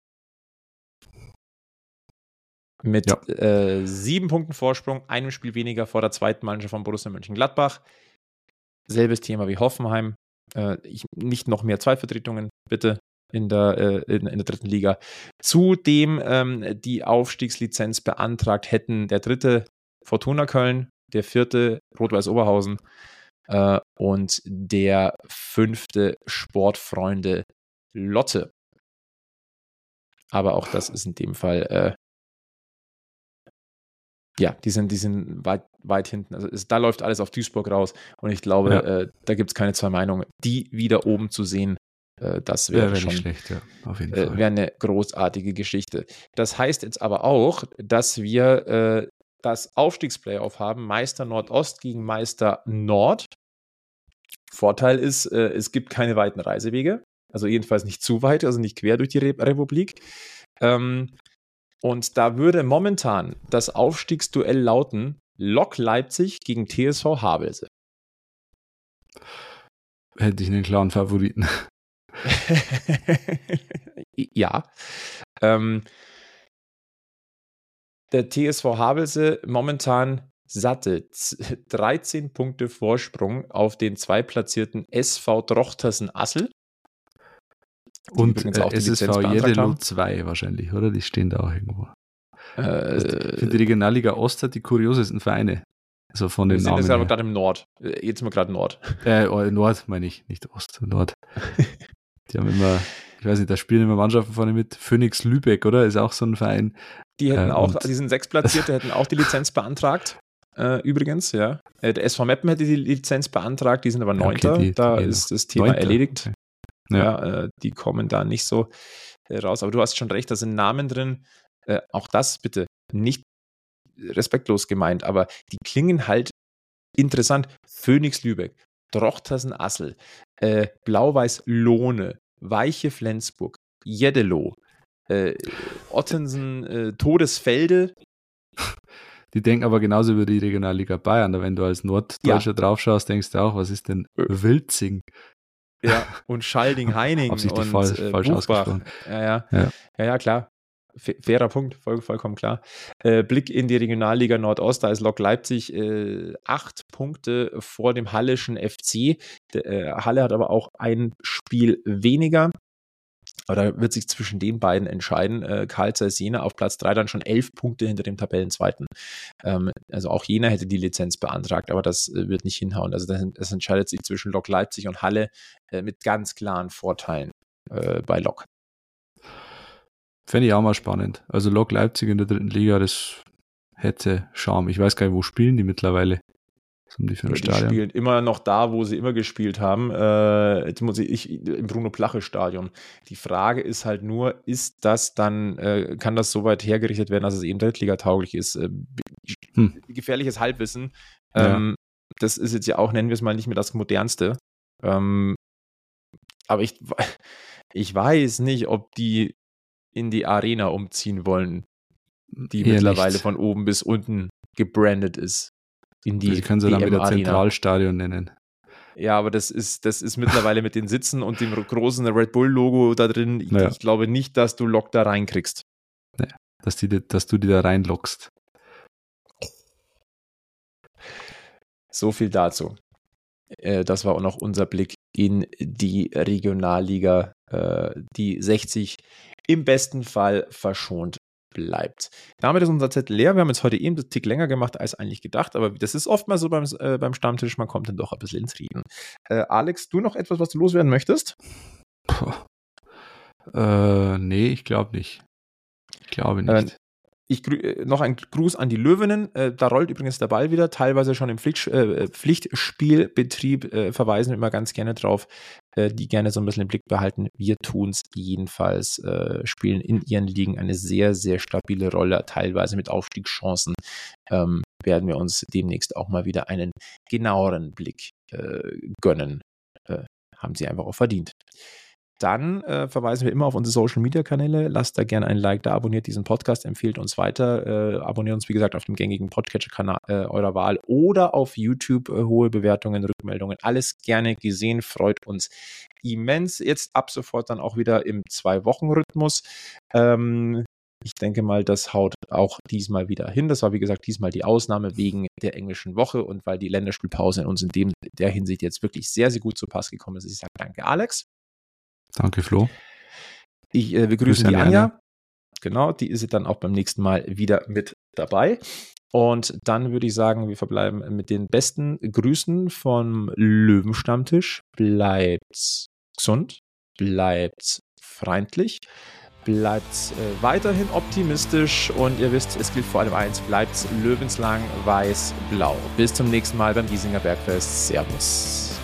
Mit ja. äh, sieben Punkten Vorsprung, einem Spiel weniger vor der zweiten Mannschaft von Borussia Mönchengladbach. Selbes Thema wie Hoffenheim. Äh, ich, nicht noch mehr Zweitvertretungen, bitte, in der, äh, in, in der dritten Liga. Zudem ähm, die Aufstiegslizenz beantragt hätten der dritte Fortuna Köln, der vierte Rot-Weiß Oberhausen äh, und der fünfte Sportfreunde Lotte. Aber auch das ist in dem Fall äh, ja, die sind, die sind weit, weit hinten. Also es, da läuft alles auf Duisburg raus und ich glaube, ja. äh, da gibt es keine zwei Meinungen. Die wieder oben zu sehen, äh, das wäre ja, wär schon nicht schlecht, ja. Auf jeden äh, Fall. Wäre eine großartige Geschichte. Das heißt jetzt aber auch, dass wir äh, das Aufstiegsplayoff haben, Meister Nordost gegen Meister Nord. Vorteil ist, äh, es gibt keine weiten Reisewege, also jedenfalls nicht zu weit, also nicht quer durch die Re- Republik. Ähm, Und da würde momentan das Aufstiegsduell lauten: Lok Leipzig gegen T S V Havelse. Hätte ich einen klaren Favoriten. ja. Ähm, der T S V Havelse momentan satte dreizehn Punkte Vorsprung auf den zweitplatzierten S V Drochtersen-Assel. Und äh, S S V Jeddelo zwei wahrscheinlich, oder? Die stehen da auch irgendwo. Äh, also ich finde, die Regionalliga Ost hat die kuriosesten Vereine. Also von den wir sind Namen jetzt aber gerade im Nord. Jetzt sind wir gerade Nord. Äh, Nord meine ich, nicht Ost, Nord. Die haben immer, ich weiß nicht, da spielen immer Mannschaften vorne mit. Phoenix Lübeck, oder? Ist auch so ein Verein. Die hätten äh, auch, die sind Sechstplatzierte, hätten auch die Lizenz beantragt. Äh, übrigens, ja. Der S V Meppen hätte die Lizenz beantragt, die sind aber Neunter. Okay, die, da die ist das Thema Neunter. Erledigt. Okay. Ja, ja äh, die kommen da nicht so äh, raus. Aber du hast schon recht, da sind Namen drin. Äh, auch das bitte nicht respektlos gemeint, aber die klingen halt interessant. Phoenix Lübeck, Drochtersen Assel, äh, Blau-Weiß Lohne, Weiche Flensburg, Jeddelo, äh, Ottensen äh, Todesfelde. Die denken aber genauso über die Regionalliga Bayern. Wenn du als Norddeutscher ja. draufschaust, denkst du auch, was ist denn Wilzing? Ja, und Schalding-Heining und falsch, äh, falsch Buchbach. Ja ja. ja, ja, ja, klar. F- fairer Punkt, voll, vollkommen klar. Äh, Blick in die Regionalliga Nordost, da ist Lok Leipzig äh, acht Punkte vor dem Halleschen F C. Der, äh, Halle hat aber auch ein Spiel weniger. Aber da wird sich zwischen den beiden entscheiden. Äh, Carl Zeiss Jena auf Platz drei, dann schon elf Punkte hinter dem Tabellenzweiten. Ähm, also auch Jena hätte die Lizenz beantragt, aber das äh, wird nicht hinhauen. Also das, das entscheidet sich zwischen Lok Leipzig und Halle äh, mit ganz klaren Vorteilen äh, bei Lok. Fände ich auch mal spannend. Also Lok Leipzig in der dritten Liga, das hätte Charme. Ich weiß gar nicht, wo spielen die mittlerweile? Was haben die für ein die Stadion? Die spielen immer noch da, wo sie immer gespielt haben. Äh, jetzt muss ich, ich im Bruno-Plache-Stadion. Die Frage ist halt nur, ist das dann, äh, kann das so weit hergerichtet werden, dass es eben Drittliga-tauglich ist? Äh, hm. Gefährliches Halbwissen. Ähm, ja. Das ist jetzt ja auch, nennen wir es mal, nicht mehr das Modernste. Ähm, aber ich, ich weiß nicht, ob die in die Arena umziehen wollen, die Eher mittlerweile nicht. Von oben bis unten gebrandet ist. In die Sie können sie dann wieder Zentralstadion nennen. Ja, aber das ist, das ist mittlerweile mit den Sitzen und dem großen Red Bull-Logo da drin. Ich, naja. ich glaube nicht, dass du Lok da reinkriegst. Naja, dass, die, dass du die da reinlockst. So viel dazu. Äh, das war auch noch unser Blick in die Regionalliga, äh, die sechzig im besten Fall verschont bleibt. Damit ist unser Zettel leer. Wir haben jetzt heute eben einen Tick länger gemacht als eigentlich gedacht, aber das ist oft mal so beim, äh, beim Stammtisch, man kommt dann doch ein bisschen ins Reden. Äh, Alex, du noch etwas, was du loswerden möchtest? Puh. Äh, nee, ich glaube nicht. Ich glaube nicht. Äh, ich grü- noch ein Gruß an die Löwinnen. Äh, da rollt übrigens der Ball wieder, teilweise schon im Pflicht, äh, Pflichtspielbetrieb, äh, verweisen wir immer ganz gerne drauf, äh, die gerne so ein bisschen im Blick behalten. Wir tun es jedenfalls, äh, spielen in ihren Ligen eine sehr, sehr stabile Rolle, teilweise mit Aufstiegschancen. Ähm, werden wir uns demnächst auch mal wieder einen genaueren Blick äh, gönnen. Äh, haben sie einfach auch verdient. Dann äh, verweisen wir immer auf unsere Social-Media-Kanäle. Lasst da gerne ein Like da, abonniert diesen Podcast, empfehlt uns weiter. Äh, abonniert uns, wie gesagt, auf dem gängigen Podcatcher-Kanal äh, eurer Wahl oder auf YouTube. Äh, hohe Bewertungen, Rückmeldungen, alles gerne gesehen, freut uns immens. Jetzt ab sofort dann auch wieder im Zwei-Wochen-Rhythmus. Ähm, ich denke mal, das haut auch diesmal wieder hin. Das war, wie gesagt, diesmal die Ausnahme wegen der englischen Woche und weil die Länderspielpause in uns in dem, der Hinsicht jetzt wirklich sehr, sehr gut zu Pass gekommen ist. Ich sage danke, Alex. Danke, Flo. Ich, äh, wir grüßen die Anja. Anja. Genau, die ist dann auch beim nächsten Mal wieder mit dabei. Und dann würde ich sagen, wir verbleiben mit den besten Grüßen vom Löwenstammtisch. Bleibt gesund, bleibt freundlich, bleibt äh, weiterhin optimistisch und ihr wisst, es gilt vor allem eins, bleibt löwenslang weiß-blau. Bis zum nächsten Mal beim Giesinger Bergfest. Servus.